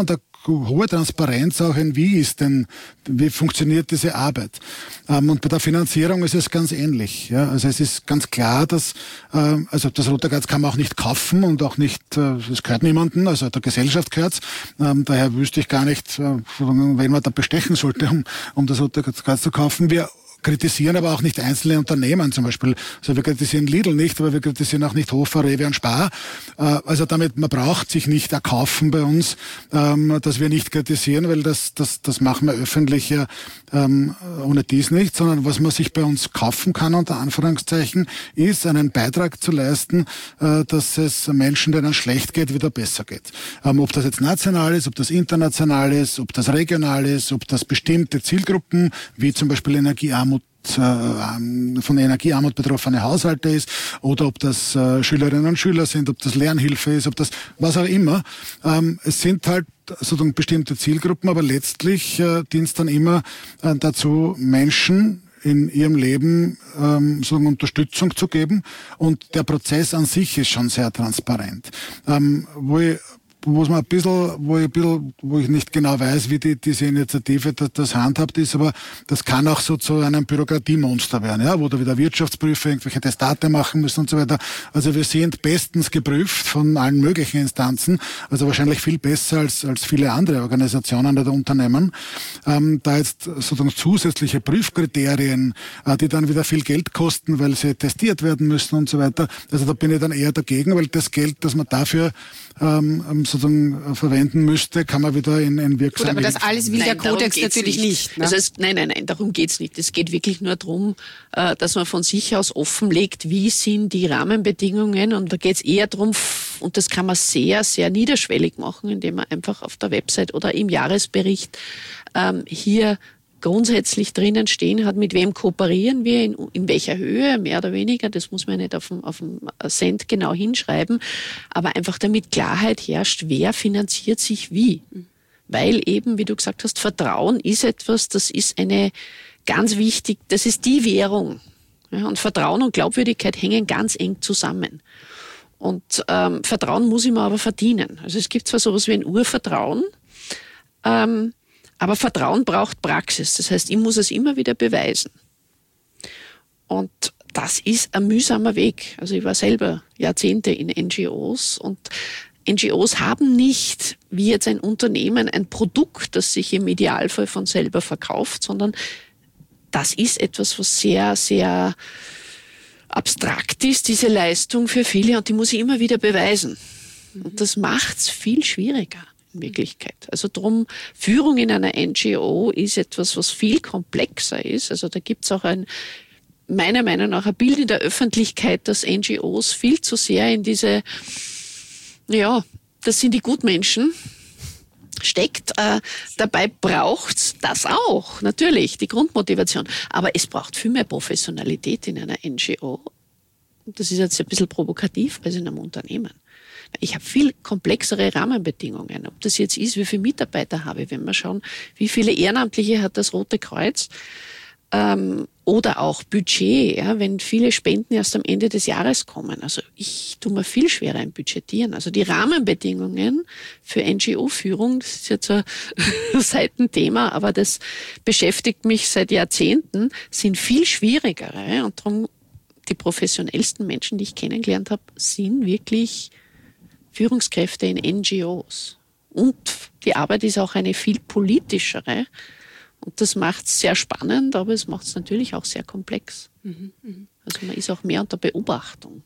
hohe Transparenz auch in, wie ist denn, wie funktioniert diese Arbeit. Ähm, und bei der Finanzierung ist es ganz ähnlich. Ja? Also es ist ganz klar, dass äh, also das Rote Kreuz kann man auch nicht kaufen und auch nicht, äh, es gehört niemandem, also der Gesellschaft gehört es. Ähm, daher wüsste ich gar nicht, äh, wen man da bestechen sollte, um, um das Rote Kreuz zu kaufen. Wir kritisieren aber auch nicht einzelne Unternehmen zum Beispiel. Also wir kritisieren Lidl nicht, aber wir kritisieren auch nicht Hofer, Rewe und Spar. Also damit, man braucht sich nicht erkaufen bei uns, dass wir nicht kritisieren, weil das, das, das machen wir öffentlich ja ohne dies nicht, sondern was man sich bei uns kaufen kann, unter Anführungszeichen, ist, einen Beitrag zu leisten, dass es Menschen, denen schlecht geht, wieder besser geht. Ob das jetzt national ist, ob das international ist, ob das regional ist, ob das bestimmte Zielgruppen, wie zum Beispiel Energiearmut, von Energiearmut betroffene Haushalte ist, oder ob das äh, Schülerinnen und Schüler sind, ob das Lernhilfe ist, ob das was auch immer. Ähm, es sind halt sozusagen bestimmte Zielgruppen, aber letztlich äh, dient es dann immer äh, dazu, Menschen in ihrem Leben ähm, sozusagen Unterstützung zu geben, und der Prozess an sich ist schon sehr transparent. Ähm, wo ich wo man ein bisschen, wo ich ein bisschen, wo ich nicht genau weiß, wie die, diese Initiative das, das handhabt ist, aber das kann auch so zu einem Bürokratiemonster werden, ja, wo da wieder Wirtschaftsprüfer irgendwelche Testate machen müssen und so weiter. Also wir sind bestens geprüft von allen möglichen Instanzen, also wahrscheinlich viel besser als, als viele andere Organisationen oder Unternehmen. Ähm, da jetzt sozusagen zusätzliche Prüfkriterien, äh, die dann wieder viel Geld kosten, weil sie testiert werden müssen und so weiter. Also da bin ich dann eher dagegen, weil das Geld, das man dafür ähm, sozusagen verwenden müsste, kann man wieder in, in wirksame... Gut, aber das alles will nein, der Kodex natürlich nicht. nicht ne? Also es, nein, nein, nein, darum geht's nicht. Es geht wirklich nur darum, äh, dass man von sich aus offenlegt, wie sind die Rahmenbedingungen, und da geht's eher darum, und das kann man sehr, sehr niederschwellig machen, indem man einfach auf der Website oder im Jahresbericht ähm, hier grundsätzlich drinnen stehen hat, mit wem kooperieren wir, in, in welcher Höhe, mehr oder weniger, das muss man nicht auf dem, auf dem Cent genau hinschreiben, aber einfach damit Klarheit herrscht, wer finanziert sich wie. Weil eben, wie du gesagt hast, Vertrauen ist etwas, das ist eine ganz wichtig, das ist die Währung. Ja, und Vertrauen und Glaubwürdigkeit hängen ganz eng zusammen. Und ähm, Vertrauen muss ich mir aber verdienen. Also es gibt zwar sowas wie ein Urvertrauen, ähm, aber Vertrauen braucht Praxis. Das heißt, ich muss es immer wieder beweisen. Und das ist ein mühsamer Weg. Also ich war selber Jahrzehnte in N G Os, und N G Os haben nicht, wie jetzt ein Unternehmen, ein Produkt, das sich im Idealfall von selber verkauft, sondern das ist etwas, was sehr, sehr abstrakt ist, diese Leistung für viele, und die muss ich immer wieder beweisen. Und das macht's viel schwieriger. In Wirklichkeit. Also drum, Führung in einer N G O ist etwas, was viel komplexer ist. Also da gibt's auch ein, meiner Meinung nach, ein Bild in der Öffentlichkeit, dass N G Os viel zu sehr in diese, ja, das sind die Gutmenschen, steckt. Äh, dabei braucht's das auch, natürlich, die Grundmotivation. Aber es braucht viel mehr Professionalität in einer N G O. Das ist jetzt ein bisschen provokativ als in einem Unternehmen. Ich habe viel komplexere Rahmenbedingungen. Ob das jetzt ist, wie viele Mitarbeiter habe ich, wenn wir schauen, wie viele Ehrenamtliche hat das Rote Kreuz, ähm, oder auch Budget, ja, wenn viele Spenden erst am Ende des Jahres kommen. Also ich tue mir viel schwerer im Budgetieren. Also die Rahmenbedingungen für N G O-Führung, das ist jetzt ein Seitenthema, aber das beschäftigt mich seit Jahrzehnten, sind viel schwierigere. Und darum, die professionellsten Menschen, die ich kennengelernt habe, sind wirklich Führungskräfte in N G Os. Und die Arbeit ist auch eine viel politischere. Und das macht es sehr spannend, aber es macht es natürlich auch sehr komplex. Mhm, mh. Also man ist auch mehr unter Beobachtung.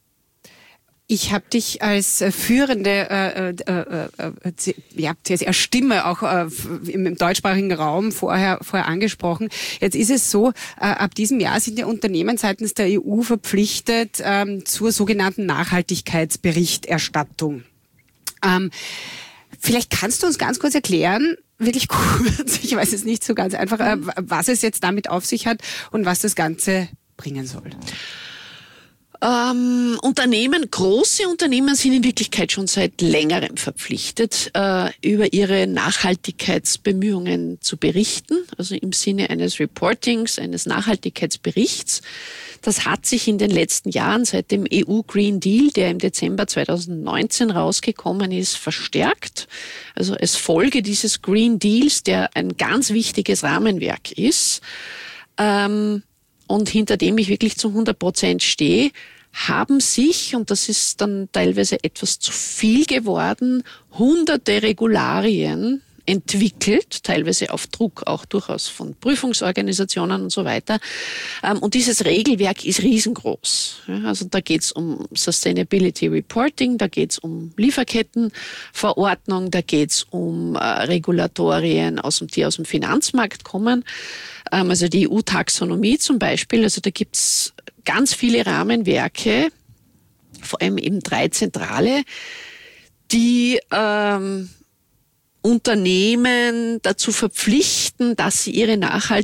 Ich habe dich als führende äh, äh, äh, ja, Stimme auch äh, im, im deutschsprachigen Raum vorher, vorher angesprochen. Jetzt ist es so, äh, ab diesem Jahr sind ja Unternehmen seitens der E U verpflichtet ähm, zur sogenannten Nachhaltigkeitsberichterstattung. Ähm, vielleicht kannst du uns ganz kurz erklären, wirklich kurz, ich weiß es nicht so ganz einfach, äh, was es jetzt damit auf sich hat und was das Ganze bringen soll. Ähm, Unternehmen, große Unternehmen sind in Wirklichkeit schon seit längerem verpflichtet, äh, über ihre Nachhaltigkeitsbemühungen zu berichten, also im Sinne eines Reportings, eines Nachhaltigkeitsberichts. Das hat sich in den letzten Jahren seit dem E U Green Deal, der im Dezember zweitausendneunzehn rausgekommen ist, verstärkt. Also als Folge dieses Green Deals, der ein ganz wichtiges Rahmenwerk ist, ähm, und hinter dem ich wirklich zu hundert Prozent stehe, haben sich, und das ist dann teilweise etwas zu viel geworden, hunderte Regularien entwickelt, teilweise auf Druck auch durchaus von Prüfungsorganisationen und so weiter. Und dieses Regelwerk ist riesengroß. Also da geht es um Sustainability Reporting, da geht es um Lieferkettenverordnung, da geht es um Regulatorien, aus dem, die aus dem Finanzmarkt kommen. Also die E U-Taxonomie zum Beispiel, also da gibt es ganz viele Rahmenwerke, vor allem eben drei zentrale, die ähm, Unternehmen dazu verpflichten, dass sie ihre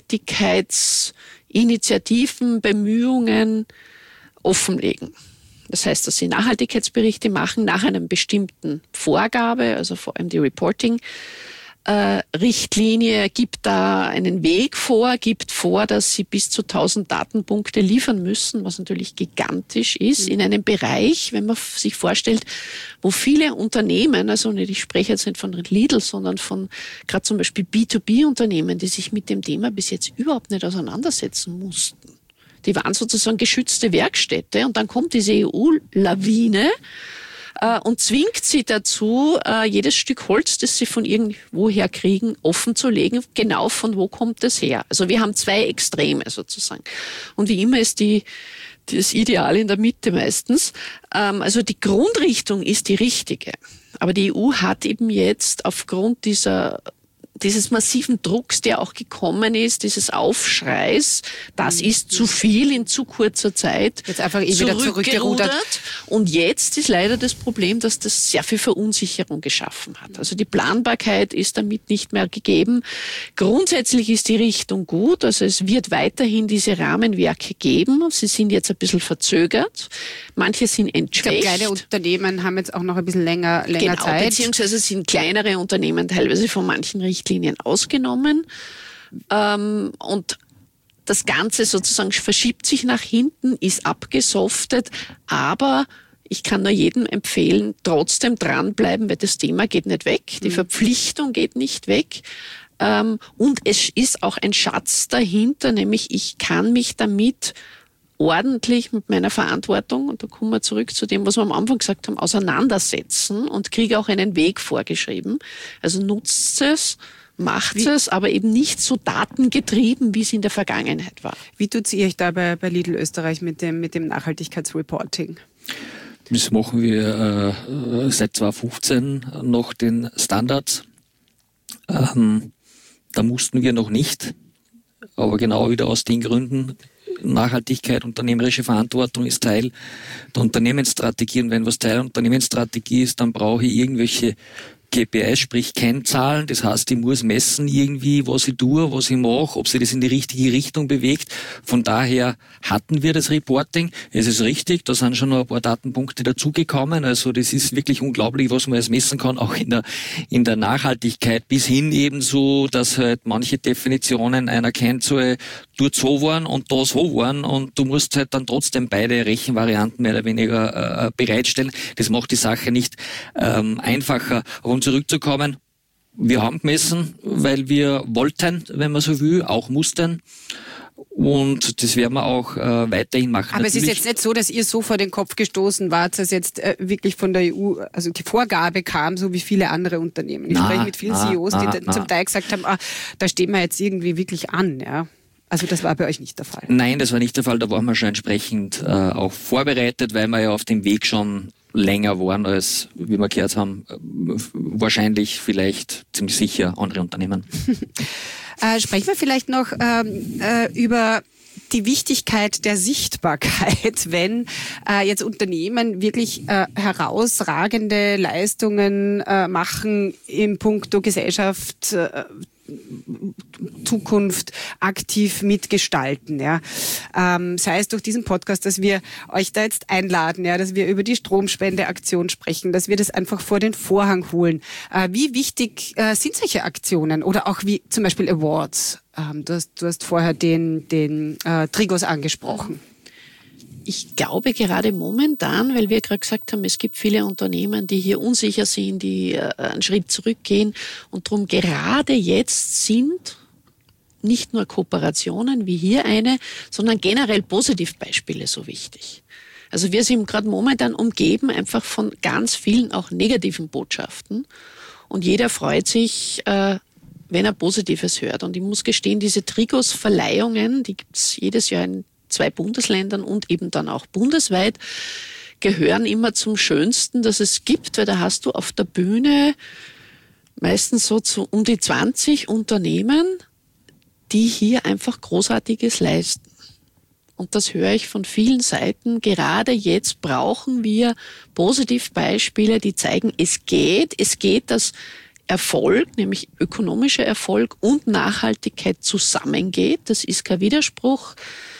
Nachhaltigkeitsinitiativen, Bemühungen offenlegen. Das heißt, dass sie Nachhaltigkeitsberichte machen nach einem bestimmten Vorgabe, also vor allem die Reporting Äh, Richtlinie gibt da einen Weg vor, gibt vor, dass sie bis zu tausend Datenpunkte liefern müssen, was natürlich gigantisch ist, mhm. in einem Bereich, wenn man sich vorstellt, wo viele Unternehmen, also ich spreche jetzt nicht von Lidl, sondern von gerade zum Beispiel B zwei B Unternehmen, die sich mit dem Thema bis jetzt überhaupt nicht auseinandersetzen mussten. Die waren sozusagen geschützte Werkstätte und dann kommt diese E U-Lawine und zwingt sie dazu, jedes Stück Holz, das sie von irgendwoher kriegen, offen zu legen, genau von wo kommt es her. Also wir haben zwei Extreme sozusagen. Und wie immer ist die, das Ideal in der Mitte meistens. Also die Grundrichtung ist die richtige. Aber die E U hat eben jetzt aufgrund dieser dieses massiven Drucks, der auch gekommen ist, dieses Aufschreis, das ist zu viel in zu kurzer Zeit. Jetzt einfach eh wieder zurückgerudert. Und jetzt ist leider das Problem, dass das sehr viel Verunsicherung geschaffen hat. Also die Planbarkeit ist damit nicht mehr gegeben. Grundsätzlich ist die Richtung gut. Also es wird weiterhin diese Rahmenwerke geben. Sie sind jetzt ein bisschen verzögert. Manche sind entschwächt. Ich glaube, kleine Unternehmen haben jetzt auch noch ein bisschen länger, länger genau, Zeit. Beziehungsweise sind kleinere Unternehmen teilweise von manchen Richtlinien ausgenommen. Ähm, und das Ganze sozusagen verschiebt sich nach hinten, ist abgesoftet, aber ich kann nur jedem empfehlen, trotzdem dranbleiben, weil das Thema geht nicht weg, die mhm. Verpflichtung geht nicht weg. Ähm, und es ist auch ein Schatz dahinter, nämlich ich kann mich damit ordentlich mit meiner Verantwortung, und da kommen wir zurück zu dem, was wir am Anfang gesagt haben, auseinandersetzen und kriege auch einen Weg vorgeschrieben. Also nutzt es, macht es, aber eben nicht so datengetrieben, wie es in der Vergangenheit war. Wie tut ihr euch da bei, bei Lidl Österreich mit dem, mit dem Nachhaltigkeitsreporting? Das machen wir äh, seit zweitausendfünfzehn nach den Standards. Ähm, da mussten wir noch nicht, aber genau wieder aus den Gründen. Nachhaltigkeit, unternehmerische Verantwortung ist Teil der Unternehmensstrategie. Und wenn was Teil der Unternehmensstrategie ist, dann brauche ich irgendwelche K P Is, sprich Kennzahlen. Das heißt, ich muss messen irgendwie, was ich tue, was ich mache, ob sich das in die richtige Richtung bewegt. Von daher hatten wir das Reporting. Es ist richtig, da sind schon noch ein paar Datenpunkte dazugekommen. Also das ist wirklich unglaublich, was man jetzt messen kann, auch in der, in der Nachhaltigkeit, bis hin eben so, dass halt manche Definitionen einer Kennzahl dort so waren und da so waren und du musst halt dann trotzdem beide Rechenvarianten mehr oder weniger äh, bereitstellen. Das macht die Sache nicht ähm, einfacher. Aber um zurückzukommen, wir haben gemessen, weil wir wollten, wenn man so will, auch mussten. Und das werden wir auch äh, weiterhin machen. Aber Natürlich, es ist jetzt nicht so, dass ihr so vor den Kopf gestoßen wart, dass jetzt äh, wirklich von der E U also die Vorgabe kam, so wie viele andere Unternehmen. Ich na, spreche mit vielen na, C E Os, die na, zum na. Teil gesagt haben, ah, da stehen wir jetzt irgendwie wirklich an. Ja. Also das war bei euch nicht der Fall. Nein, das war nicht der Fall. Da waren wir schon entsprechend äh, auch vorbereitet, weil wir ja auf dem Weg schon länger waren als, wie wir gehört haben, äh, wahrscheinlich, vielleicht, ziemlich sicher andere Unternehmen. äh, sprechen wir vielleicht noch ähm, äh, über die Wichtigkeit der Sichtbarkeit, wenn äh, jetzt Unternehmen wirklich äh, herausragende Leistungen äh, machen im Punkto Gesellschaft, äh, Zukunft aktiv mitgestalten. Ja. Ähm, sei es durch diesen Podcast, dass wir euch da jetzt einladen, ja, dass wir über die Stromspendeaktion sprechen, dass wir das einfach vor den Vorhang holen. Äh, wie wichtig äh, sind solche Aktionen oder auch wie zum Beispiel Awards? Ähm, du hast, du hast vorher den, den äh, Trigos angesprochen. Ich glaube gerade momentan, weil wir gerade gesagt haben, es gibt viele Unternehmen, die hier unsicher sind, die äh, einen Schritt zurückgehen und darum gerade jetzt sind nicht nur Kooperationen wie hier eine, sondern generell Positivbeispiele so wichtig. Also wir sind gerade momentan umgeben einfach von ganz vielen auch negativen Botschaften und jeder freut sich, äh, wenn er Positives hört. Und ich muss gestehen, diese Trigos-Verleihungen, die gibt's jedes Jahr in zwei Bundesländern und eben dann auch bundesweit, gehören immer zum Schönsten, das es gibt, weil da hast du auf der Bühne meistens so zu um die zwanzig Unternehmen, die hier einfach Großartiges leisten. Und das höre ich von vielen Seiten. Gerade jetzt brauchen wir Positivbeispiele, die zeigen, es geht, es geht, dass Erfolg, nämlich ökonomischer Erfolg und Nachhaltigkeit zusammengeht. Das ist kein Widerspruch.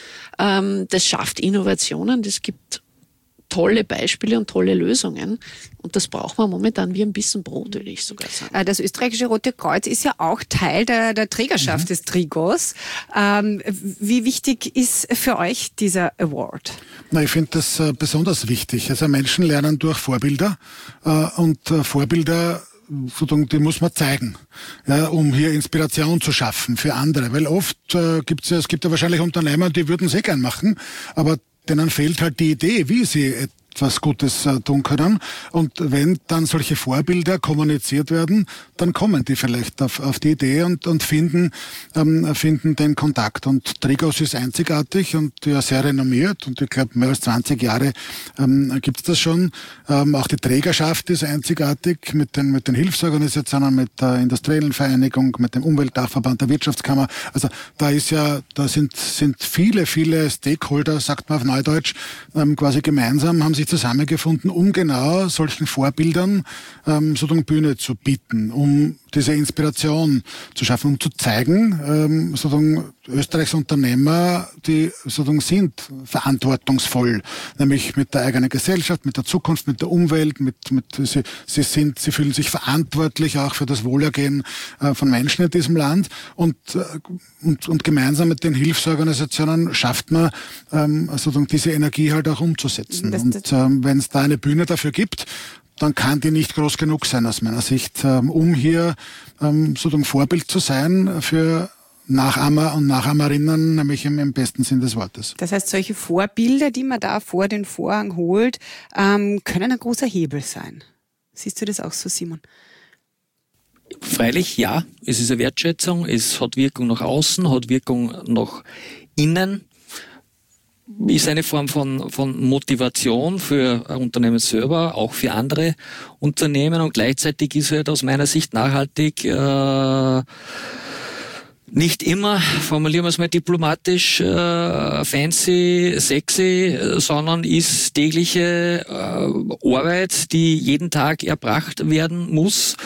Das schafft Innovationen, das gibt tolle Beispiele und tolle Lösungen. Und das braucht man momentan wie ein bisschen Brot, würde ich sogar sagen. Das österreichische Rote Kreuz ist ja auch Teil der, der Trägerschaft mhm. des Trigos. Ähm, wie wichtig ist für euch dieser Award? Na, ich finde das äh, besonders wichtig. Also Menschen lernen durch Vorbilder äh, und äh, Vorbilder die muss man zeigen, ja, um hier Inspiration zu schaffen für andere. Weil oft äh, gibt's ja, es gibt ja wahrscheinlich Unternehmer, die würden es eh gern machen, aber denen fehlt halt die Idee, wie sie etwas Gutes äh, tun können. Und wenn dann solche Vorbilder kommuniziert werden, dann kommen die vielleicht auf, auf die Idee und, und finden, ähm, finden den Kontakt. Und Trigos ist einzigartig und ja sehr renommiert und ich glaube mehr als zwanzig Jahre ähm, gibt's das schon. Ähm, auch die Trägerschaft ist einzigartig mit den, mit den Hilfsorganisationen, mit der Industriellen Vereinigung, mit dem Umweltdachverband, der Wirtschaftskammer. Also da ist ja, da sind, sind viele, viele Stakeholder, sagt man auf Neudeutsch, ähm, quasi gemeinsam haben sich zusammengefunden, um genau solchen Vorbildern ähm, sozusagen Bühne zu bieten, um diese Inspiration zu schaffen, um zu zeigen, ähm, sozusagen Österreichs Unternehmer, die sozusagen sind verantwortungsvoll, nämlich mit der eigenen Gesellschaft, mit der Zukunft, mit der Umwelt, mit, mit sie, sie sind, sie fühlen sich verantwortlich auch für das Wohlergehen äh, von Menschen in diesem Land und, äh, und und gemeinsam mit den Hilfsorganisationen schafft man ähm, sozusagen diese Energie halt auch umzusetzen. Das, das und ähm, wenn es da eine Bühne dafür gibt, dann kann die nicht groß genug sein aus meiner Sicht, ähm, um hier ähm, sozusagen Vorbild zu sein für Nachahmer und Nachahmerinnen, nämlich im, im besten Sinn des Wortes. Das heißt, solche Vorbilder, die man da vor den Vorhang holt, ähm, können ein großer Hebel sein. Siehst du das auch so, Simon? Freilich, ja. Es ist eine Wertschätzung, es hat Wirkung nach außen, hat Wirkung nach innen. Ist eine Form von, von Motivation für ein Unternehmen selber, auch für andere Unternehmen und gleichzeitig ist halt aus meiner Sicht nachhaltig äh, nicht immer, formulieren wir es mal diplomatisch, äh, fancy, sexy, sondern ist tägliche äh, Arbeit, die jeden Tag erbracht werden muss.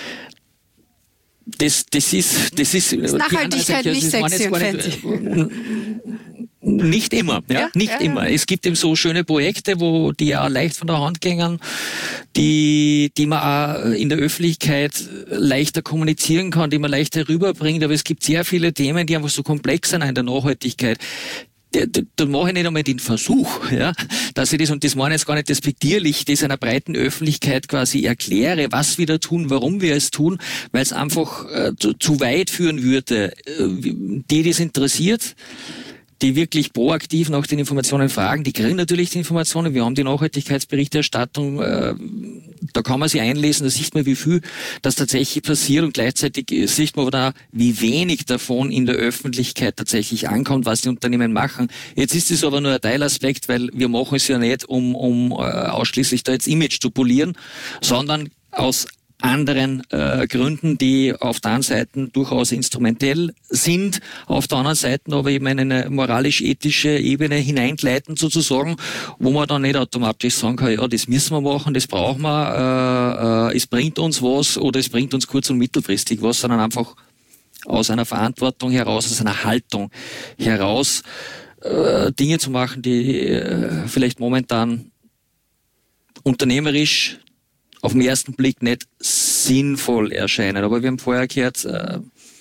Das, das ist, das ist, ist Nachhaltigkeit Seite, nicht sexy und fancy. Nicht immer, ja, ja nicht ja, immer. Ja. Es gibt eben so schöne Projekte, wo die ja leicht von der Hand gehen, die, die man auch in der Öffentlichkeit leichter kommunizieren kann, die man leichter rüberbringt. Aber es gibt sehr viele Themen, die einfach so komplex sind in der Nachhaltigkeit. Da, da, da mache ich nicht einmal den Versuch, ja, dass ich das, und das meine ich jetzt gar nicht despektierlich, das einer breiten Öffentlichkeit quasi erkläre, was wir da tun, warum wir es tun, weil es einfach äh, zu, zu weit führen würde. Die, die das interessiert, die wirklich proaktiv nach den Informationen fragen, die kriegen natürlich die Informationen. Wir haben die Nachhaltigkeitsberichterstattung, äh, da kann man sich einlesen, da sieht man, wie viel das tatsächlich passiert und gleichzeitig sieht man aber da, wie wenig davon in der Öffentlichkeit tatsächlich ankommt, was die Unternehmen machen. Jetzt ist es aber nur ein Teilaspekt, weil wir machen es ja nicht, um, um äh, ausschließlich da jetzt Image zu polieren, sondern aus anderen äh, Gründen, die auf der einen Seite durchaus instrumentell sind, auf der anderen Seite aber eben in eine moralisch-ethische Ebene hineingleiten sozusagen, wo man dann nicht automatisch sagen kann, ja, das müssen wir machen, das brauchen wir, äh, äh, es bringt uns was oder es bringt uns kurz- und mittelfristig was, sondern einfach aus einer Verantwortung heraus, aus einer Haltung heraus, äh, Dinge zu machen, die äh, vielleicht momentan unternehmerisch auf den ersten Blick nicht sinnvoll erscheinen. Aber wir haben vorher gehört, äh,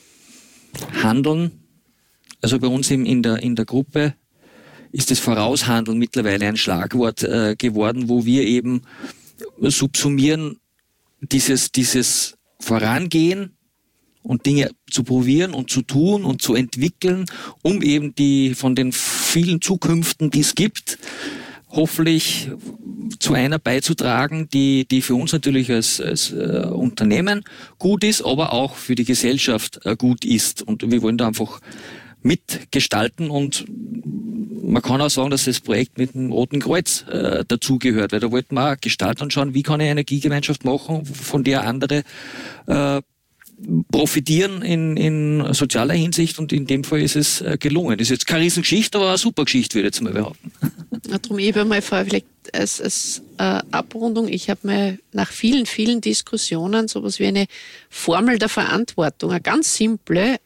Handeln, also bei uns in, in, der, in der Gruppe ist das Voraushandeln mittlerweile ein Schlagwort äh, geworden, wo wir eben subsumieren, dieses, dieses Vorangehen und Dinge zu probieren und zu tun und zu entwickeln, um eben die von den vielen Zukünften, die es gibt, hoffentlich zu einer beizutragen, die, die für uns natürlich als, als äh, Unternehmen gut ist, aber auch für die Gesellschaft äh, gut ist. Und wir wollen da einfach mitgestalten, und man kann auch sagen, dass das Projekt mit dem Roten Kreuz äh, dazugehört, weil da wollten wir auch gestalten und schauen, wie kann ich eine Energiegemeinschaft machen, von der andere äh, profitieren in, in sozialer Hinsicht, und in dem Fall ist es äh, gelungen. Das ist jetzt keine Riesengeschichte, aber eine super Geschichte, würde ich jetzt mal behaupten. Ja, darum ich habe mal vorher vielleicht als, als äh, Abrundung, ich habe mir nach vielen, vielen Diskussionen sowas wie eine Formel der Verantwortung, eine ganz simple,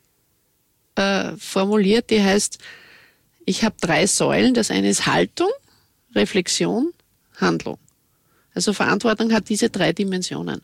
äh, formuliert, die heißt, ich habe drei Säulen. Das eine ist Haltung, Reflexion, Handlung. Also Verantwortung hat diese drei Dimensionen.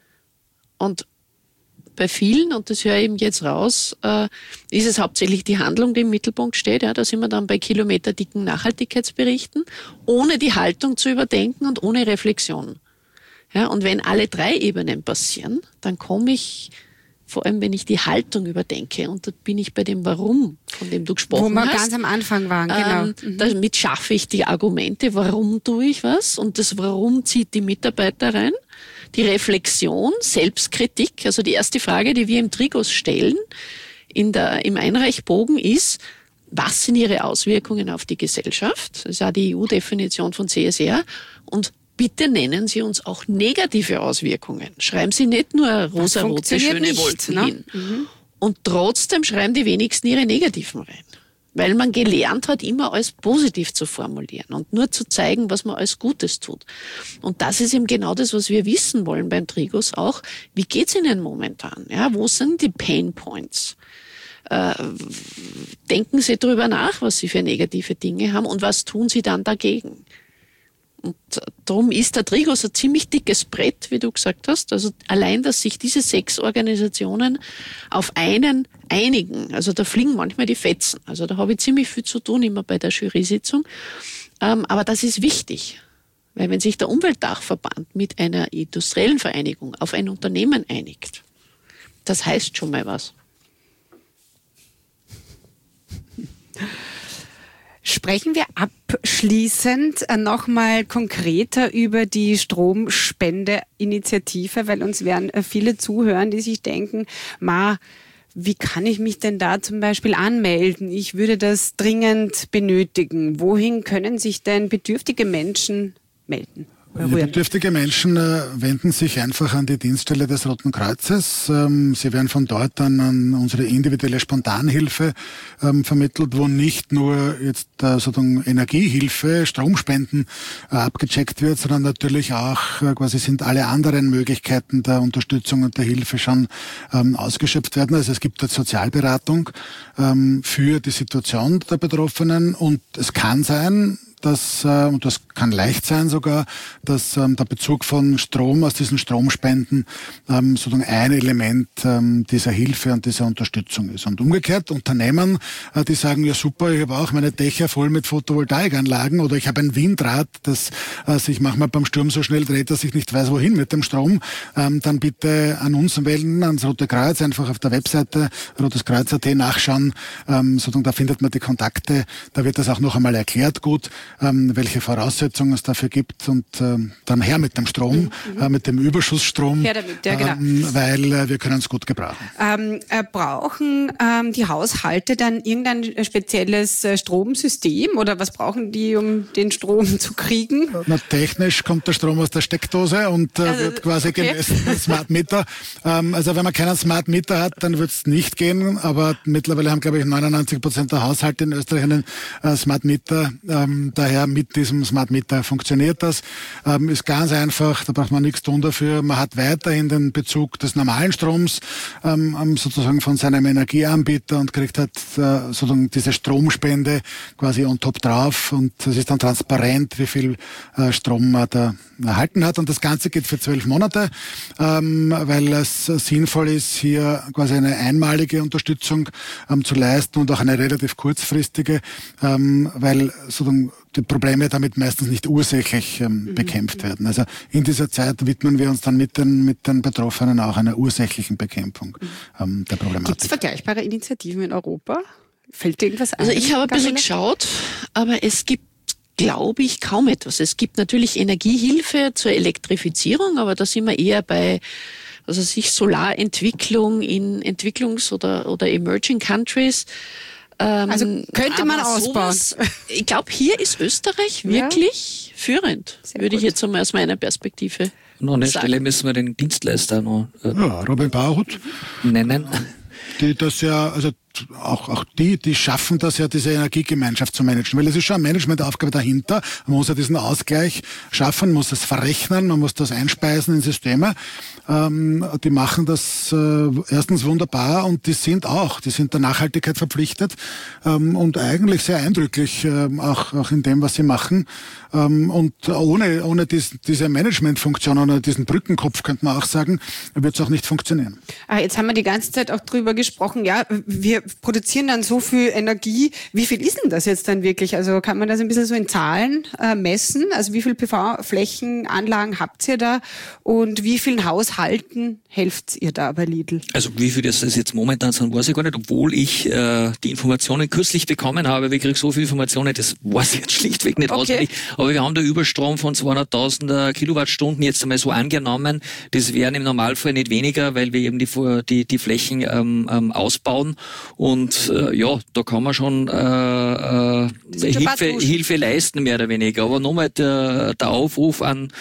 Und bei vielen, und das höre ich eben jetzt raus, äh, ist es hauptsächlich die Handlung, die im Mittelpunkt steht. Ja, da sind wir dann bei kilometerdicken Nachhaltigkeitsberichten, ohne die Haltung zu überdenken und ohne Reflexion. Ja, und wenn alle drei Ebenen passieren, dann komme ich, vor allem wenn ich die Haltung überdenke, und da bin ich bei dem Warum, von dem du gesprochen hast. Wo wir hast, ganz am Anfang waren, genau. Ähm, mhm. Damit schaffe ich die Argumente, warum tue ich was, und das Warum zieht die Mitarbeiter rein. Die Reflexion, Selbstkritik, also die erste Frage, die wir im Trigos stellen, in der, im Einreichbogen ist, was sind ihre Auswirkungen auf die Gesellschaft? Das ist ja die E U-Definition von C S R. Und bitte nennen Sie uns auch negative Auswirkungen. Schreiben Sie nicht nur rosarote, schöne nicht, Wolken ne? hin. Mhm. Und trotzdem schreiben die wenigsten ihre negativen rein. Weil man gelernt hat, immer alles positiv zu formulieren und nur zu zeigen, was man alles Gutes tut. Und das ist eben genau das, was wir wissen wollen beim Trigos auch. Wie geht's Ihnen momentan? Ja, wo sind die Pain Points? Äh, denken Sie darüber nach, was Sie für negative Dinge haben, und was tun Sie dann dagegen? Und darum ist der Trigos ein ziemlich dickes Brett, wie du gesagt hast. Also allein, dass sich diese sechs Organisationen auf einen einigen, also da fliegen manchmal die Fetzen. Also da habe ich ziemlich viel zu tun, immer bei der Jury-Sitzung. Ähm, aber das ist wichtig, weil wenn sich der Umweltdachverband mit einer industriellen Vereinigung auf ein Unternehmen einigt, das heißt schon mal was. Sprechen wir abschließend nochmal konkreter über die Stromspendeinitiative, weil uns werden viele zuhören, die sich denken, ma, wie kann ich mich denn da zum Beispiel anmelden? Ich würde das dringend benötigen. Wohin können sich denn bedürftige Menschen melden? Ja, bedürftige Menschen äh, wenden sich einfach an die Dienststelle des Roten Kreuzes. Ähm, sie werden von dort dann an unsere individuelle Spontanhilfe ähm, vermittelt, wo nicht nur jetzt äh, sozusagen Energiehilfe, Stromspenden äh, abgecheckt wird, sondern natürlich auch äh, quasi sind alle anderen Möglichkeiten der Unterstützung und der Hilfe schon ähm, ausgeschöpft werden. Also es gibt dort Sozialberatung ähm, für die Situation der Betroffenen, und es kann sein, dass, äh, und das kann leicht sein sogar, dass ähm, der Bezug von Strom aus diesen Stromspenden ähm, sozusagen ein Element ähm, dieser Hilfe und dieser Unterstützung ist. Und umgekehrt Unternehmen, äh, die sagen, ja super, ich habe auch meine Dächer voll mit Photovoltaikanlagen, oder ich habe ein Windrad, das äh, sich manchmal beim Sturm so schnell dreht, dass ich nicht weiß, wohin mit dem Strom, ähm, dann bitte an uns melden, ans Rote Kreuz, einfach auf der Webseite roteskreuz punkt at nachschauen, ähm, sozusagen da findet man die Kontakte, da wird das auch noch einmal erklärt gut, Ähm, welche Voraussetzungen es dafür gibt, und ähm, dann her mit dem Strom, mhm. äh, mit dem Überschussstrom, her damit, ja, genau. ähm, weil äh, wir können es gut gebrauchen. Ähm, äh, brauchen ähm, die Haushalte dann irgendein spezielles äh, Stromsystem, oder was brauchen die, um den Strom zu kriegen? Na, technisch kommt der Strom aus der Steckdose und äh, also, wird quasi okay. gemessen mit Smart Meter. Ähm, also wenn man keinen Smart Meter hat, dann wird es nicht gehen, aber mittlerweile haben, glaube ich, neunundneunzig Prozent der Haushalte in Österreich einen äh, Smart Meter. Ähm, daher mit diesem Smart Meter funktioniert das. Ähm, ist ganz einfach, da braucht man nichts tun dafür. Man hat weiterhin den Bezug des normalen Stroms ähm, sozusagen von seinem Energieanbieter und kriegt halt äh, sozusagen diese Stromspende quasi on top drauf und es ist dann transparent, wie viel äh, Strom man da erhalten hat und das Ganze geht für zwölf Monate, ähm, weil es sinnvoll ist, hier quasi eine einmalige Unterstützung ähm, zu leisten und auch eine relativ kurzfristige, ähm, weil sozusagen die Probleme damit meistens nicht ursächlich ähm, mhm. bekämpft werden. Also in dieser Zeit widmen wir uns dann mit den, mit den Betroffenen auch einer ursächlichen Bekämpfung ähm, der Problematik. Gibt es vergleichbare Initiativen in Europa? Fällt dir irgendwas ein? Also ich habe ein bisschen geschaut, aber es gibt, glaube ich, kaum etwas. Es gibt natürlich Energiehilfe zur Elektrifizierung, aber da sind wir eher bei, also sich Solarentwicklung in Entwicklungs- oder, oder Emerging Countries. Ähm, also könnte man ausbauen. Sowas, ich glaube, hier ist Österreich wirklich ja. führend, Sehr würde gut. ich jetzt einmal aus meiner Perspektive no, an der sagen. Stelle müssen wir den Dienstleister noch äh, ja, Robin Bauhut nennen. Die das ja, also auch, auch die, die schaffen das ja, diese Energiegemeinschaft zu managen, weil es ist schon eine Managementaufgabe dahinter. Man muss ja diesen Ausgleich schaffen, man muss das verrechnen, man muss das einspeisen in Systeme. Ähm, die machen das äh, erstens wunderbar und die sind auch, die sind der Nachhaltigkeit verpflichtet ähm, und eigentlich sehr eindrücklich, äh, auch, auch in dem, was sie machen. Ähm, und ohne, ohne dies, diese Managementfunktion, ohne diesen Brückenkopf, könnte man auch sagen, wird es auch nicht funktionieren. Ah, jetzt haben wir die ganze Zeit auch drüber gesprochen, ja, wir produzieren dann so viel Energie. Wie viel ist denn das jetzt dann wirklich? Also kann man das ein bisschen so in Zahlen äh, messen? Also wie viel P V-Flächen, Anlagen habt ihr da und wie vielen Haushalten helft ihr da bei Lidl? Also wie viel das jetzt momentan sind, weiß ich gar nicht, obwohl ich äh, die Informationen kürzlich bekommen habe. Wir kriegen so viele Informationen, das weiß ich jetzt schlichtweg nicht okay. auswendig. Aber wir haben da Überstrom von zweihunderttausend Kilowattstunden jetzt einmal so angenommen. Das wären im Normalfall nicht weniger, weil wir eben die, die, die Flächen ähm, ähm, ausbauen. Und äh, ja, da kann man schon äh, äh, Hilfe, Hilfe leisten, mehr oder weniger. Aber nochmal der, der Aufruf an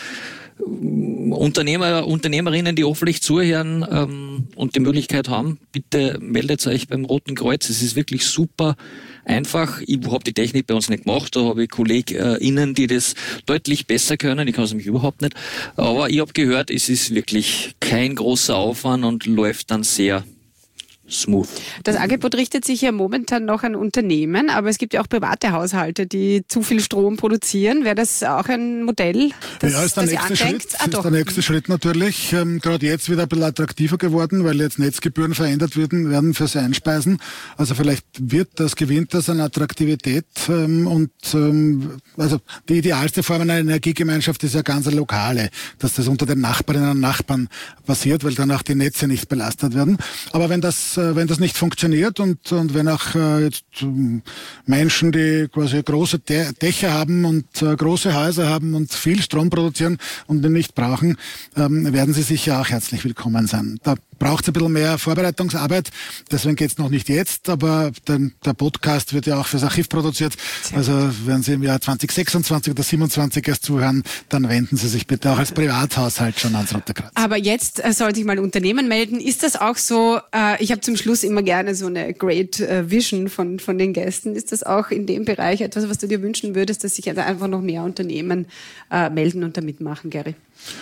Unternehmer, Unternehmerinnen, die hoffentlich zuhören ähm, und die Möglichkeit haben, bitte meldet euch beim Roten Kreuz. Es ist wirklich super einfach. Ich habe die Technik bei uns nicht gemacht, da habe ich KollegInnen, die das deutlich besser können. Ich kann es nämlich überhaupt nicht. Aber ich habe gehört, es ist wirklich kein großer Aufwand und läuft dann sehr smooth. Das Angebot richtet sich ja momentan noch an Unternehmen, aber es gibt ja auch private Haushalte, die zu viel Strom produzieren. Wäre das auch ein Modell, das, ja, ist der das nächste ihr Schritt. Ah, ist der nächste Schritt natürlich. Ähm, gerade jetzt wieder ein bisschen attraktiver geworden, weil jetzt Netzgebühren verändert werden, werden fürs Einspeisen. Also vielleicht wird das, gewinnt das an Attraktivität ähm, und ähm, also die idealste Form einer Energiegemeinschaft ist ja ganz eine lokale, dass das unter den Nachbarinnen und Nachbarn passiert, weil dann auch die Netze nicht belastet werden. Aber wenn das wenn das nicht funktioniert und, und wenn auch äh, jetzt ähm, Menschen, die quasi große Dä- Dächer haben und äh, große Häuser haben und viel Strom produzieren und den nicht brauchen, ähm, werden sie sicher auch herzlich willkommen sein. Da braucht es ein bisschen mehr Vorbereitungsarbeit, deswegen geht es noch nicht jetzt, aber der, der Podcast wird ja auch fürs Archiv produziert. Also wenn Sie im Jahr zwanzig sechsundzwanzig oder siebenundzwanzig erst zuhören, dann wenden Sie sich bitte auch als Privathaushalt schon ans Rote Kreuz. Aber jetzt äh, soll sich mal ein Unternehmen melden. Ist das auch so, äh, ich habe zum Schluss immer gerne so eine Great äh, Vision von, von den Gästen. Ist das auch in dem Bereich etwas, was du dir wünschen würdest, dass sich also einfach noch mehr Unternehmen äh, melden und da mitmachen, Gary?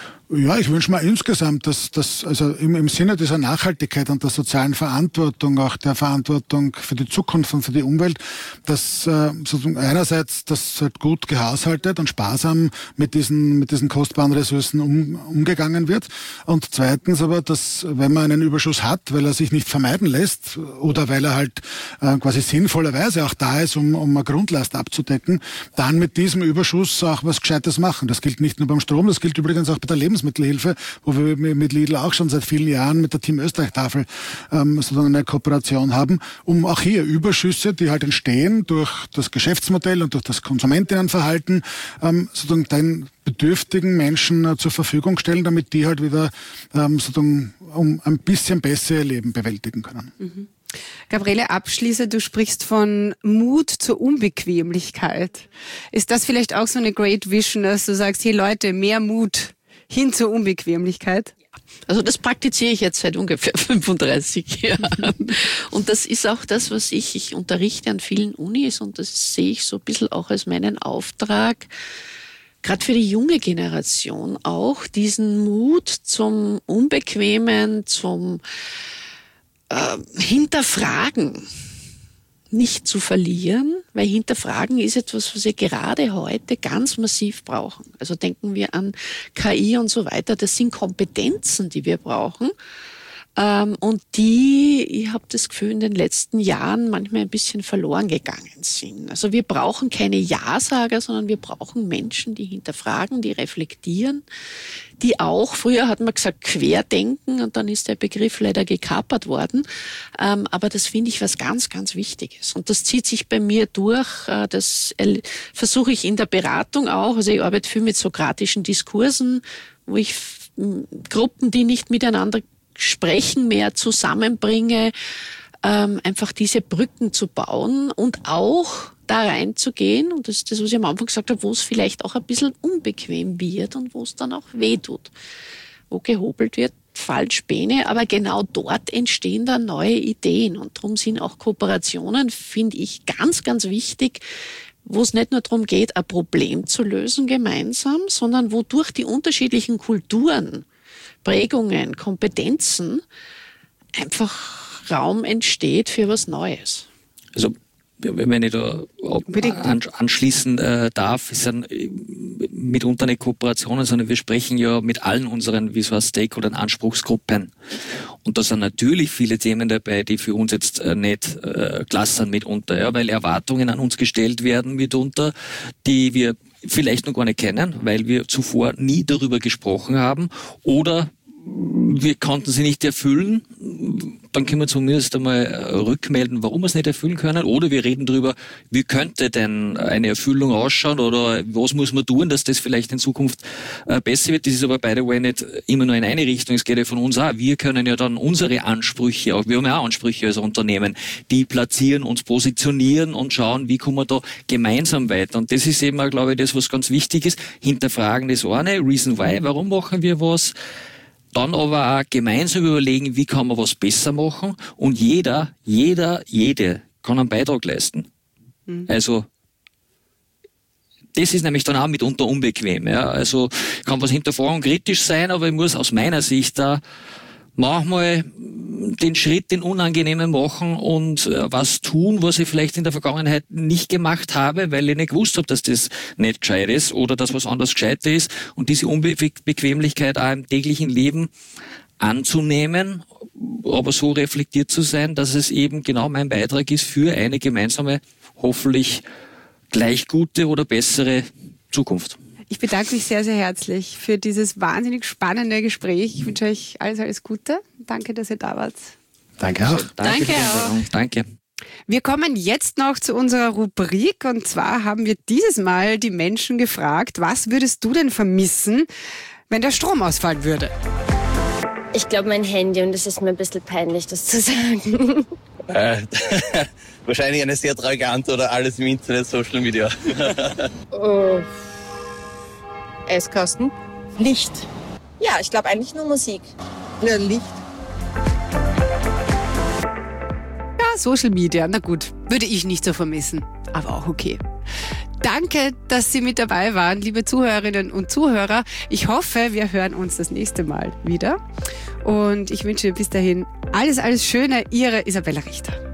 Ja, ich wünsche mir insgesamt, dass das also im, im Sinne dieser Nachhaltigkeit und der sozialen Verantwortung, auch der Verantwortung für die Zukunft und für die Umwelt, dass äh, sozusagen einerseits das halt gut gehaushaltet und sparsam mit diesen mit diesen kostbaren Ressourcen um, umgegangen wird und zweitens aber, dass wenn man einen Überschuss hat, weil er sich nicht vermeiden lässt oder weil er halt äh, quasi sinnvollerweise auch da ist, um, um eine Grundlast abzudecken, dann mit diesem Überschuss auch was Gescheites machen. Das gilt nicht nur beim Strom, das gilt übrigens auch bei der Lebensmittelhilfe, wo wir mit Lidl auch schon seit vielen Jahren mit der Team Österreich-Tafel ähm, sozusagen eine Kooperation haben, um auch hier Überschüsse, die halt entstehen durch das Geschäftsmodell und durch das Konsumentinnenverhalten, ähm, sozusagen den bedürftigen Menschen äh, zur Verfügung stellen, damit die halt wieder ähm, sozusagen um ein bisschen besser ihr Leben bewältigen können. Mhm. Gabriele, abschließend, du sprichst von Mut zur Unbequemlichkeit. Ist das vielleicht auch so eine Great Vision, dass du sagst, hey Leute, mehr Mut hin zur Unbequemlichkeit? Also das praktiziere ich jetzt seit ungefähr fünfunddreißig Jahren. Und das ist auch das, was ich, ich unterrichte an vielen Unis und das sehe ich so ein bisschen auch als meinen Auftrag, gerade für die junge Generation auch, diesen Mut zum Unbequemen, zum äh, Hinterfragen nicht zu verlieren, weil Hinterfragen ist etwas, was wir gerade heute ganz massiv brauchen. Also denken wir an K I und so weiter. Das sind Kompetenzen, die wir brauchen. Ähm, und die, ich habe das Gefühl, in den letzten Jahren manchmal ein bisschen verloren gegangen sind. Also wir brauchen keine Ja-Sager, sondern wir brauchen Menschen, die hinterfragen, die reflektieren, die auch, früher hat man gesagt, querdenken und dann ist der Begriff leider gekapert worden. Ähm, aber das finde ich was ganz, ganz Wichtiges. Und das zieht sich bei mir durch. Äh, das äh, versuche ich in der Beratung auch. Also ich arbeite viel mit sokratischen Diskursen, wo ich f- Gruppen, die nicht miteinander sprechen, mehr zusammenbringe, ähm, einfach diese Brücken zu bauen und auch da reinzugehen, und das ist das, was ich am Anfang gesagt habe, wo es vielleicht auch ein bisschen unbequem wird und wo es dann auch weh tut. Wo gehobelt wird, falsch Späne, aber genau dort entstehen dann neue Ideen und darum sind auch Kooperationen, finde ich, ganz, ganz wichtig, wo es nicht nur darum geht, ein Problem zu lösen gemeinsam, sondern wo durch die unterschiedlichen Kulturen, Prägungen, Kompetenzen einfach Raum entsteht für was Neues. Also wenn ich da anschließen äh, darf, ist dann mitunter eine Kooperation, sondern wir sprechen ja mit allen unseren, wie so ein Stakeholder, Anspruchsgruppen. Und da sind natürlich viele Themen dabei, die für uns jetzt äh, nicht äh, klasse sind mitunter, ja, weil Erwartungen an uns gestellt werden mitunter, die wir vielleicht noch gar nicht kennen, weil wir zuvor nie darüber gesprochen haben oder wir konnten sie nicht erfüllen. Dann können wir zumindest einmal rückmelden, warum wir es nicht erfüllen können. Oder wir reden darüber, wie könnte denn eine Erfüllung ausschauen oder was muss man tun, dass das vielleicht in Zukunft besser wird. Das ist aber by the way nicht immer nur in eine Richtung. Es geht ja von uns auch. Wir können ja dann unsere Ansprüche, auch wir haben ja auch Ansprüche als Unternehmen, die platzieren, uns positionieren und schauen, wie kommen wir da gemeinsam weiter. Und das ist eben auch, glaube ich, das, was ganz wichtig ist. Hinterfragen das eine, Reason why, warum machen wir was? Dann aber auch gemeinsam überlegen, wie kann man was besser machen. Und jeder, jeder, jede kann einen Beitrag leisten. Mhm. Also das ist nämlich dann auch mitunter unbequem. Ja. Also kann was hinterfragen, kritisch sein, aber ich muss aus meiner Sicht da manchmal den Schritt, den Unangenehmen machen und äh, was tun, was ich vielleicht in der Vergangenheit nicht gemacht habe, weil ich nicht gewusst habe, dass das nicht gescheit ist oder dass was anderes gescheiter ist. Und diese Unbequemlichkeit auch im täglichen Leben anzunehmen, aber so reflektiert zu sein, dass es eben genau mein Beitrag ist für eine gemeinsame, hoffentlich gleich gute oder bessere Zukunft. Ich bedanke mich sehr, sehr herzlich für dieses wahnsinnig spannende Gespräch. Ich wünsche euch alles, alles Gute. Danke, dass ihr da wart. Danke auch. Danke, Danke auch. Danke. Wir kommen jetzt noch zu unserer Rubrik und zwar haben wir dieses Mal die Menschen gefragt, was würdest du denn vermissen, wenn der Strom ausfallen würde? Ich glaube mein Handy und es ist mir ein bisschen peinlich, das zu sagen. Äh, wahrscheinlich eine sehr traurige Antwort oder alles im Internet, Social Media. Oh. Eiskasten? Licht. Ja, ich glaube eigentlich nur Musik. Ja, Licht. Ja, Social Media, na gut, würde ich nicht so vermissen, aber auch okay. Danke, dass Sie mit dabei waren, liebe Zuhörerinnen und Zuhörer. Ich hoffe, wir hören uns das nächste Mal wieder. Und ich wünsche bis dahin alles, alles Schöne. Ihre Isabella Richter.